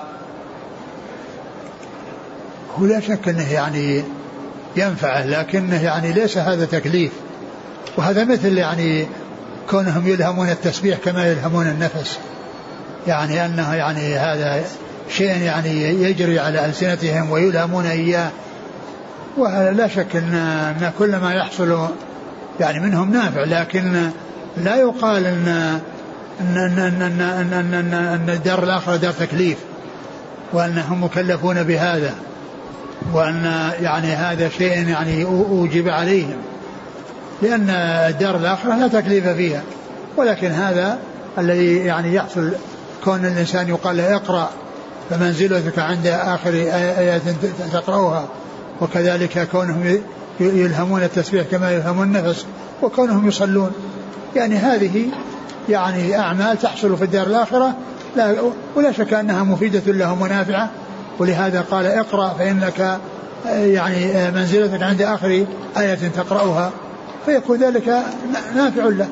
هو لا شك أنه يعني ينفعه، لكنه يعني ليس هذا تكليف، وهذا مثل يعني كونهم يلهمون التسبيح كما يلهمون النفس، يعني أنه يعني هذا شيء يعني يجري على ألسنتهم ويلهمون إياه، ولا شك أن, أن كل ما يحصل يعني منهم نافع، لكن لا يقال أن أن أن أن أن, أن, أن, أن الدار الآخرة دار تكليف وأنهم مكلفون بهذا. وأن يعني هذا شيء يعني أوجب عليهم، لأن الدار الآخرة لا تكليف فيها. ولكن هذا الذي يعني يحصل كون الإنسان يقال له اقرأ فمنزلتك عند آخر آيات تقرأها، وكذلك كونهم يلهمون التسبيح كما يلهمون النفس، وكونهم يصلون، يعني هذه يعني أعمال تحصل في الدار الآخرة لا ولا شك أنها مفيدة لهم ونافعة. ولهذا قال اقرأ فإنك يعني منزلتك عند آخر آية تقرأها، فيكون ذلك نافع له.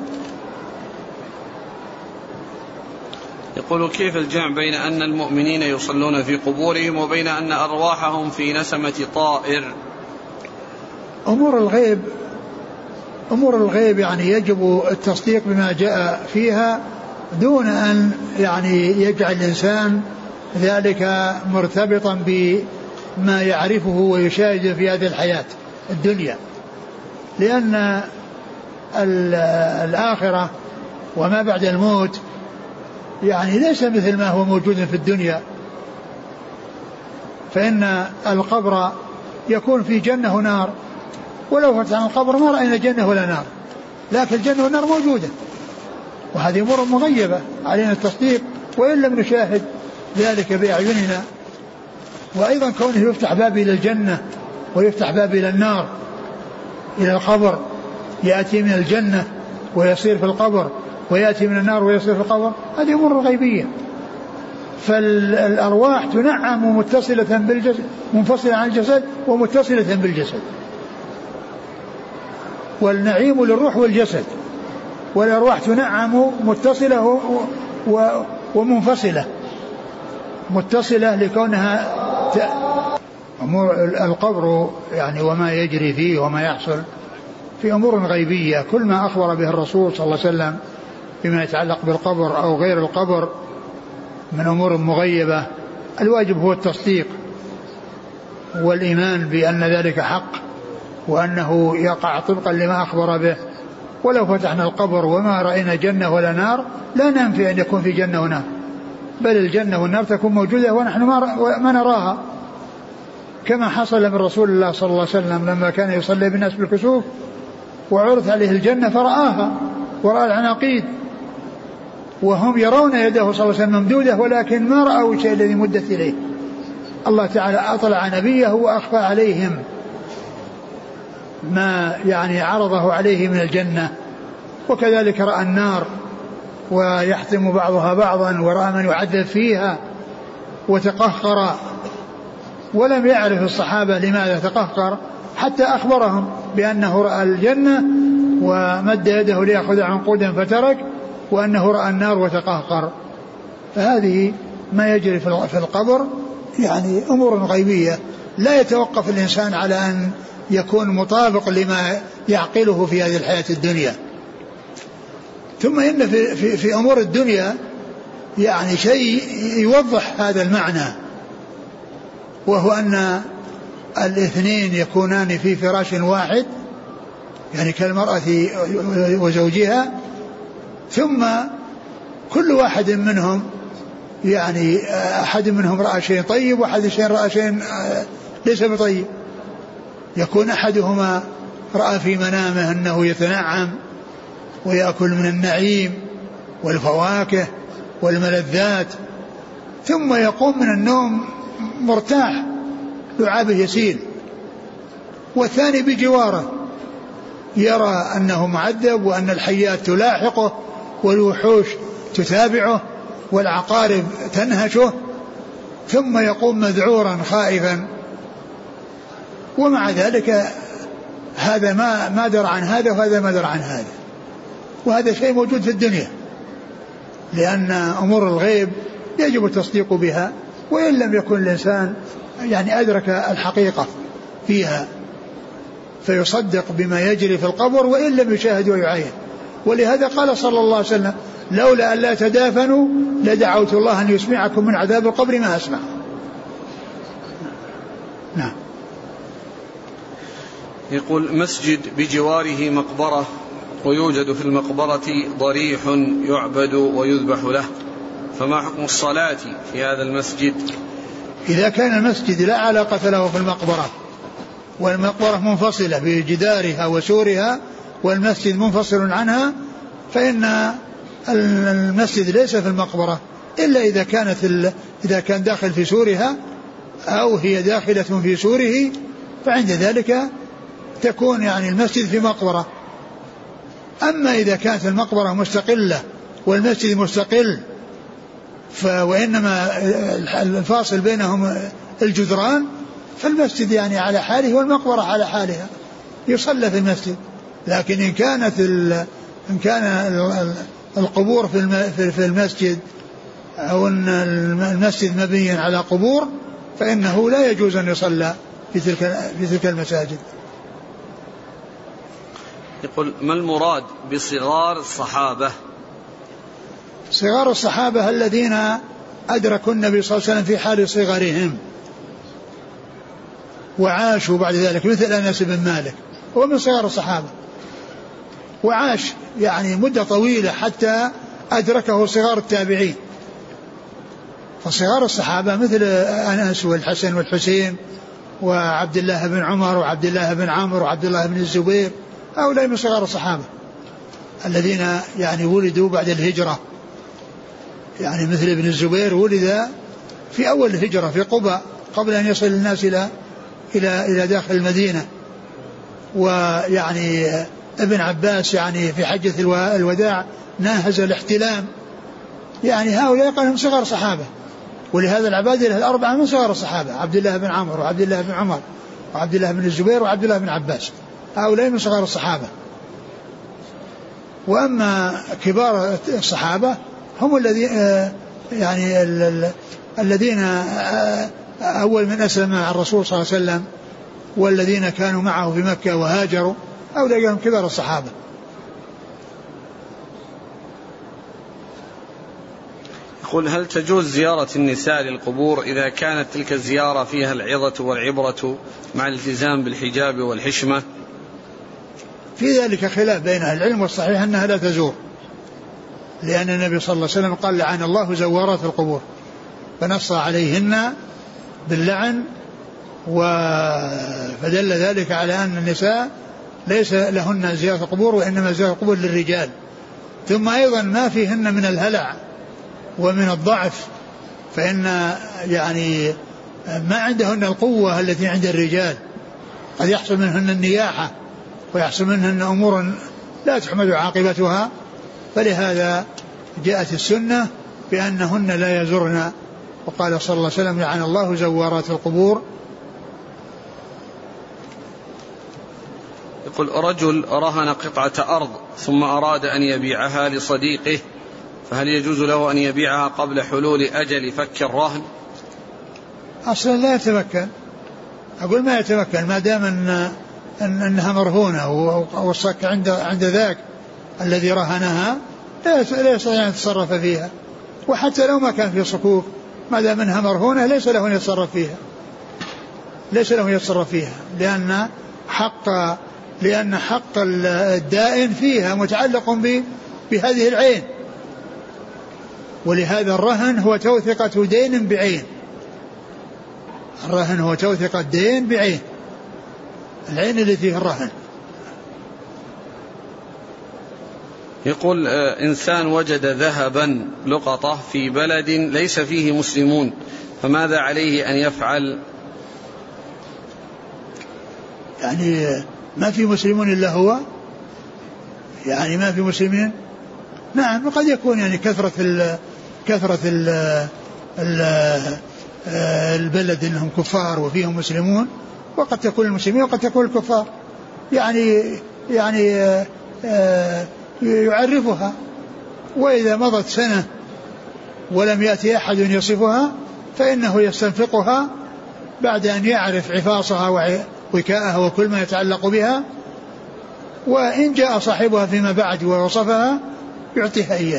يقول كيف الجمع بين أن المؤمنين يصلون في قبورهم وبين أن أرواحهم في نسمة طائر؟ أمور الغيب أمور الغيب يعني يجب التصديق بما جاء فيها دون أن يعني يجعل الإنسان ذلك مرتبطا بما يعرفه ويشاهده في هذه الحياة الدنيا، لأن الآخرة وما بعد الموت يعني ليس مثل ما هو موجود في الدنيا. فإن القبر يكون في جنة ونار، ولو فتحنا القبر ما رأينا جنة ولا نار، لكن الجنة والنار موجودة، وهذه أمور مغيبة علينا التصديق وإن لم نشاهد ذلك بأعيننا. وأيضا كونه يفتح باب إلى الجنة ويفتح باب إلى النار إلى القبر، يأتي من الجنة ويصير في القبر، ويأتي من النار ويصير في القبر، هذه أمور غيبية. فالأرواح تنعم متصلة بالجسد، منفصلة عن الجسد ومتصلة بالجسد، والنعيم للروح والجسد، والأرواح تنعم متصلة ومنفصلة. متصلة لكونها ت... أمور القبر يعني وما يجري فيه وما يحصل في أمور غيبية، كل ما أخبر به الرسول صلى الله عليه وسلم بما يتعلق بالقبر أو غير القبر من أمور مغيبة، الواجب هو التصديق والإيمان بأن ذلك حق وأنه يقع طبقا لما أخبر به. ولو فتحنا القبر وما رأينا جنة ولا نار لا ننفي أن يكون في جنة ونار، بل الجنة والنار تكون موجودة ونحن ما نراها، كما حصل من رسول الله صلى الله عليه وسلم لما كان يصلي بالناس بالكسوف وعرض عليه الجنة فرآها ورأى العناقيد، وهم يرون يده صلى الله عليه وسلم ممدودة ولكن ما رأوا الشيء الذي مدت إليه. الله تعالى أطلع نبيه وأخفى عليهم ما يعني عرضه عليه من الجنة، وكذلك رأى النار ويحتم بعضها بعضا، ورأى من يعذب فيها وتقهقر، ولم يعرف الصحابة لماذا تقهقر حتى أخبرهم بأنه رأى الجنة ومد يده ليأخذ عنقودا فترك، وأنه رأى النار وتقهقر. فهذه ما يجري في القبر يعني أمور غيبية لا يتوقف الإنسان على أن يكون مطابق لما يعقله في هذه الحياة الدنيا. ثم إن في, في, في أمور الدنيا يعني شيء يوضح هذا المعنى، وهو أن الاثنين يكونان في فراش واحد، يعني كالمرأة وزوجها، ثم كل واحد منهم يعني أحد منهم رأى شيء طيب وأحد شيء رأى شيء ليس بطيب. يكون أحدهما رأى في منامه أنه يتنعم ويأكل من النعيم والفواكه والملذات، ثم يقوم من النوم مرتاح لعابه يسيل، والثاني بجواره يرى أنه معذب وأن الحيات تلاحقه والوحوش تتابعه والعقارب تنهشه، ثم يقوم مذعورا خائفا. ومع ذلك هذا ما ما درى عن هذا وهذا ما درى عن هذا، وهذا شيء موجود في الدنيا، لأن أمور الغيب يجب التصديق بها وإن لم يكن الإنسان يعني أدرك الحقيقة فيها، فيصدق بما يجري في القبر وإن لم يشاهد ويعاين. ولهذا قال صلى الله عليه وسلم: لولا أن لا تدافنوا لدعوت الله أن يسمعكم من عذاب القبر ما أسمع. نعم. يقول: مسجد بجواره مقبرة ويوجد في المقبرة ضريح يعبد ويذبح له، فما حكم الصلاة في هذا المسجد؟ إذا كان المسجد لا علاقة له في المقبرة والمقبرة منفصلة بجدارها وسورها والمسجد منفصل عنها فإن المسجد ليس في المقبرة إلا إذا كانت إذا كان داخل في سورها أو هي داخلة في سوره، فعند ذلك تكون يعني المسجد في مقبرة. أما إذا كانت المقبرة مستقلة والمسجد مستقل وإنما الفاصل بينهم الجدران، فالمسجد يعني على حاله والمقبرة على حالها يصلى في المسجد. لكن إن كانت إن كان القبور في المسجد أو أن المسجد مبني على قبور فإنه لا يجوز أن يصلى في تلك في تلك المساجد. يقول: ما المراد بصغار الصحابة؟ صغار الصحابة الذين أدركوا النبي صلى الله عليه وسلم في حال صغرهم وعاشوا بعد ذلك، مثل أنس بن مالك هو من صغار الصحابة وعاش يعني مدة طويلة حتى أدركه صغار التابعين. فصغار الصحابة مثل أنس والحسن والحسين وعبد الله بن عمر وعبد الله بن عمرو وعبد الله بن الزبير، هؤلاء من صغار الصحابة الذين يعني ولدوا بعد الهجرة. يعني مثل ابن الزبير ولد في أول الهجرة في قباء قبل أن يصل الناس إلى إلى إلى داخل المدينة. ويعني ابن عباس يعني في حجة الوداع ناهز الاحتلام. يعني هؤلاء قالهم صغار صحابة. ولهذا العبادلة الأربعة من صغار الصحابة: عبد الله بن عمرو وعبد الله بن عمر وعبد الله بن الزبير وعبد الله بن عباس، هؤلاء من صغار الصحابة. وأما كبار الصحابة هم الذين يعني الذين أول من أسلم مع الرسول صلى الله عليه وسلم والذين كانوا معه في مكة وهاجروا، هؤلاء هم كبار الصحابة. يقول: هل تجوز زيارة النساء للقبور إذا كانت تلك الزيارة فيها العظة والعبرة مع الالتزام بالحجاب والحشمة؟ في ذلك خلاف بين أهل العلم، والصحيح أنها لا تزور، لأن النبي صلى الله عليه وسلم قال: لعن الله زوارات القبور، فنص عليهن باللعن. فدل ذلك على أن النساء ليس لهن زيارة القبور، وإنما زيارة القبور للرجال. ثم أيضا ما فيهن من الهلع ومن الضعف، فإن يعني ما عندهن القوة التي عند الرجال، قد يحصل منهن النياحة ويحصل منهن أمور لا تحمد عاقبتها. فلهذا جاءت السنة بأنهن لا يزرن، وقال صلى الله عليه وسلم: لعن الله زوارات القبور. يقول: رجل رهن قطعة أرض ثم أراد أن يبيعها لصديقه، فهل يجوز له أن يبيعها قبل حلول أجل فك الرهن؟ أصلا لا يتمكن، أقول ما يتمكن ما دام أن أنها مرهونة والصك عند عند ذاك الذي رهنها لا يستطيع أن يتصرف فيها. وحتى لو ما كان في صكوك ما دام أنها مرهونة ليس له أن يتصرف فيها، ليس له أن يتصرف فيها لأن حق لأن حق الدائن فيها متعلق بهذه العين. ولهذا الرهن هو توثقة دين بعين، الرهن هو توثقة دين بعين، العين التي فيه الرهن. يقول: إنسان وجد ذهبا لقطة في بلد ليس فيه مسلمون، فماذا عليه أن يفعل؟ يعني ما في مسلمون إلا هو، يعني ما في مسلمين. نعم، وقد يكون يعني كثرة ال كثرة ال ال البلد إنهم كفار وفيهم مسلمون، وقد تكون المسلمين وقد تكون الكفار، يعني يعني يعرفها. وإذا مضت سنة ولم يأتي أحد يصفها فإنه يستنفقها بعد أن يعرف عفاصها ووكاءها وكل ما يتعلق بها، وإن جاء صاحبها فيما بعد ووصفها يعطيها إياه.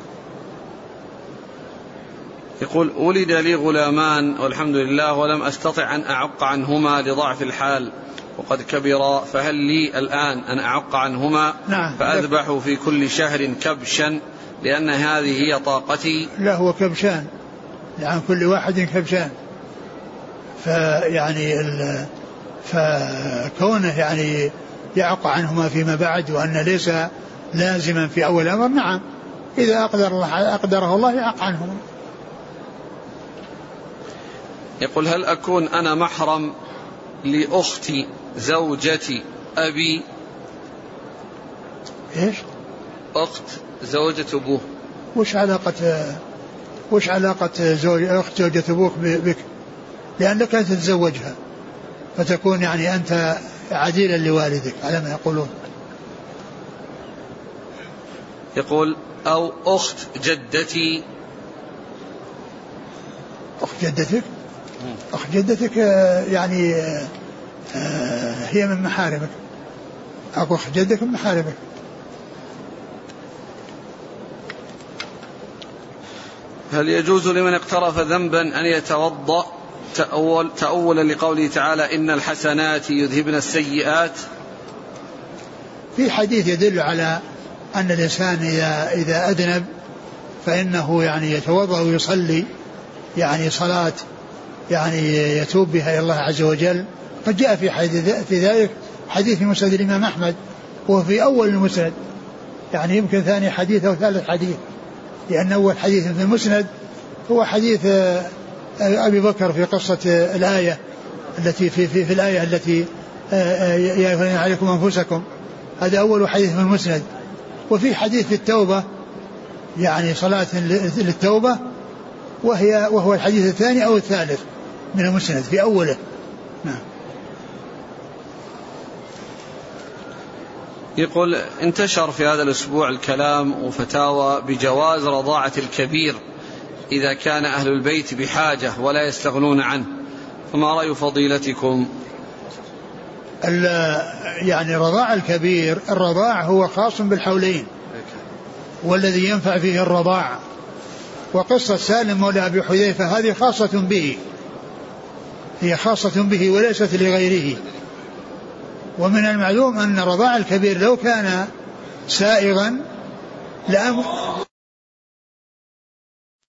يقول: ولد لي غلامان والحمد لله ولم أستطع أن أعق عنهما لضعف الحال وقد كبرا، فهل لي الآن أن أعق عنهما؟ نعم. فأذبح في كل شهر كبشا لأن هذه هي طاقتي؟ لا، هو كبشان، لعن كل واحد كبشان. فيعني فكونه يعني يعق عنهما فيما بعد، وأن ليس لازما في أول الأمر، نعم إذا أقدر الله أقدره الله يعق عنهما. يقول: هل أكون أنا محرم لأختي زوجتي أبي؟ إيش؟ أخت زوجة أبوه. وش علاقة وش علاقة زوج أخت زوجة أبوك بك؟ لأنك أنت تتزوجها فتكون يعني أنت عديلا لوالدك على ما يقولون. يقول: أو أخت جدتي. أخت جدتك؟ أخت جدتك يعني هي من محارمك، أو أخت جدك من محارمك. هل يجوز لمن اقترف ذنبا أن يتوضأ تأول تأولا لقوله تعالى: إن الحسنات يذهبن السيئات؟ في حديث يدل على أن الإنسان إذا, إذا أذنب فإنه يعني يتوضأ ويصلي يعني صلاة يعني يتوب بها إلى الله عز وجل. قد جاء في حديث في ذلك حديث في مسند الإمام أحمد، وفي أول المسند، يعني يمكن ثاني حديث أو ثالث حديث، لأن أول حديث في المسند هو حديث أبي بكر في قصة الآية التي في, في, في الآية التي يا أيها عليكم أنفسكم، هذا أول حديث في المسند. وفي حديث في التوبة يعني صلاة للتوبة، وهي وهو الحديث الثاني أو الثالث من المسند في أوله. نعم. يقول: انتشر في هذا الأسبوع الكلام وفتاوى بجواز رضاعة الكبير إذا كان أهل البيت بحاجة ولا يستغنون عنه، فما رأي فضيلتكم؟ يعني رضاع الكبير، الرضاع هو خاص بالحولين والذي ينفع فيه الرضاع، وقصة سالم مولى أبي حذيفة هذه خاصة به، هي خاصة به وليست لغيره. ومن المعلوم أن رضاع الكبير لو كان سائغا لأمر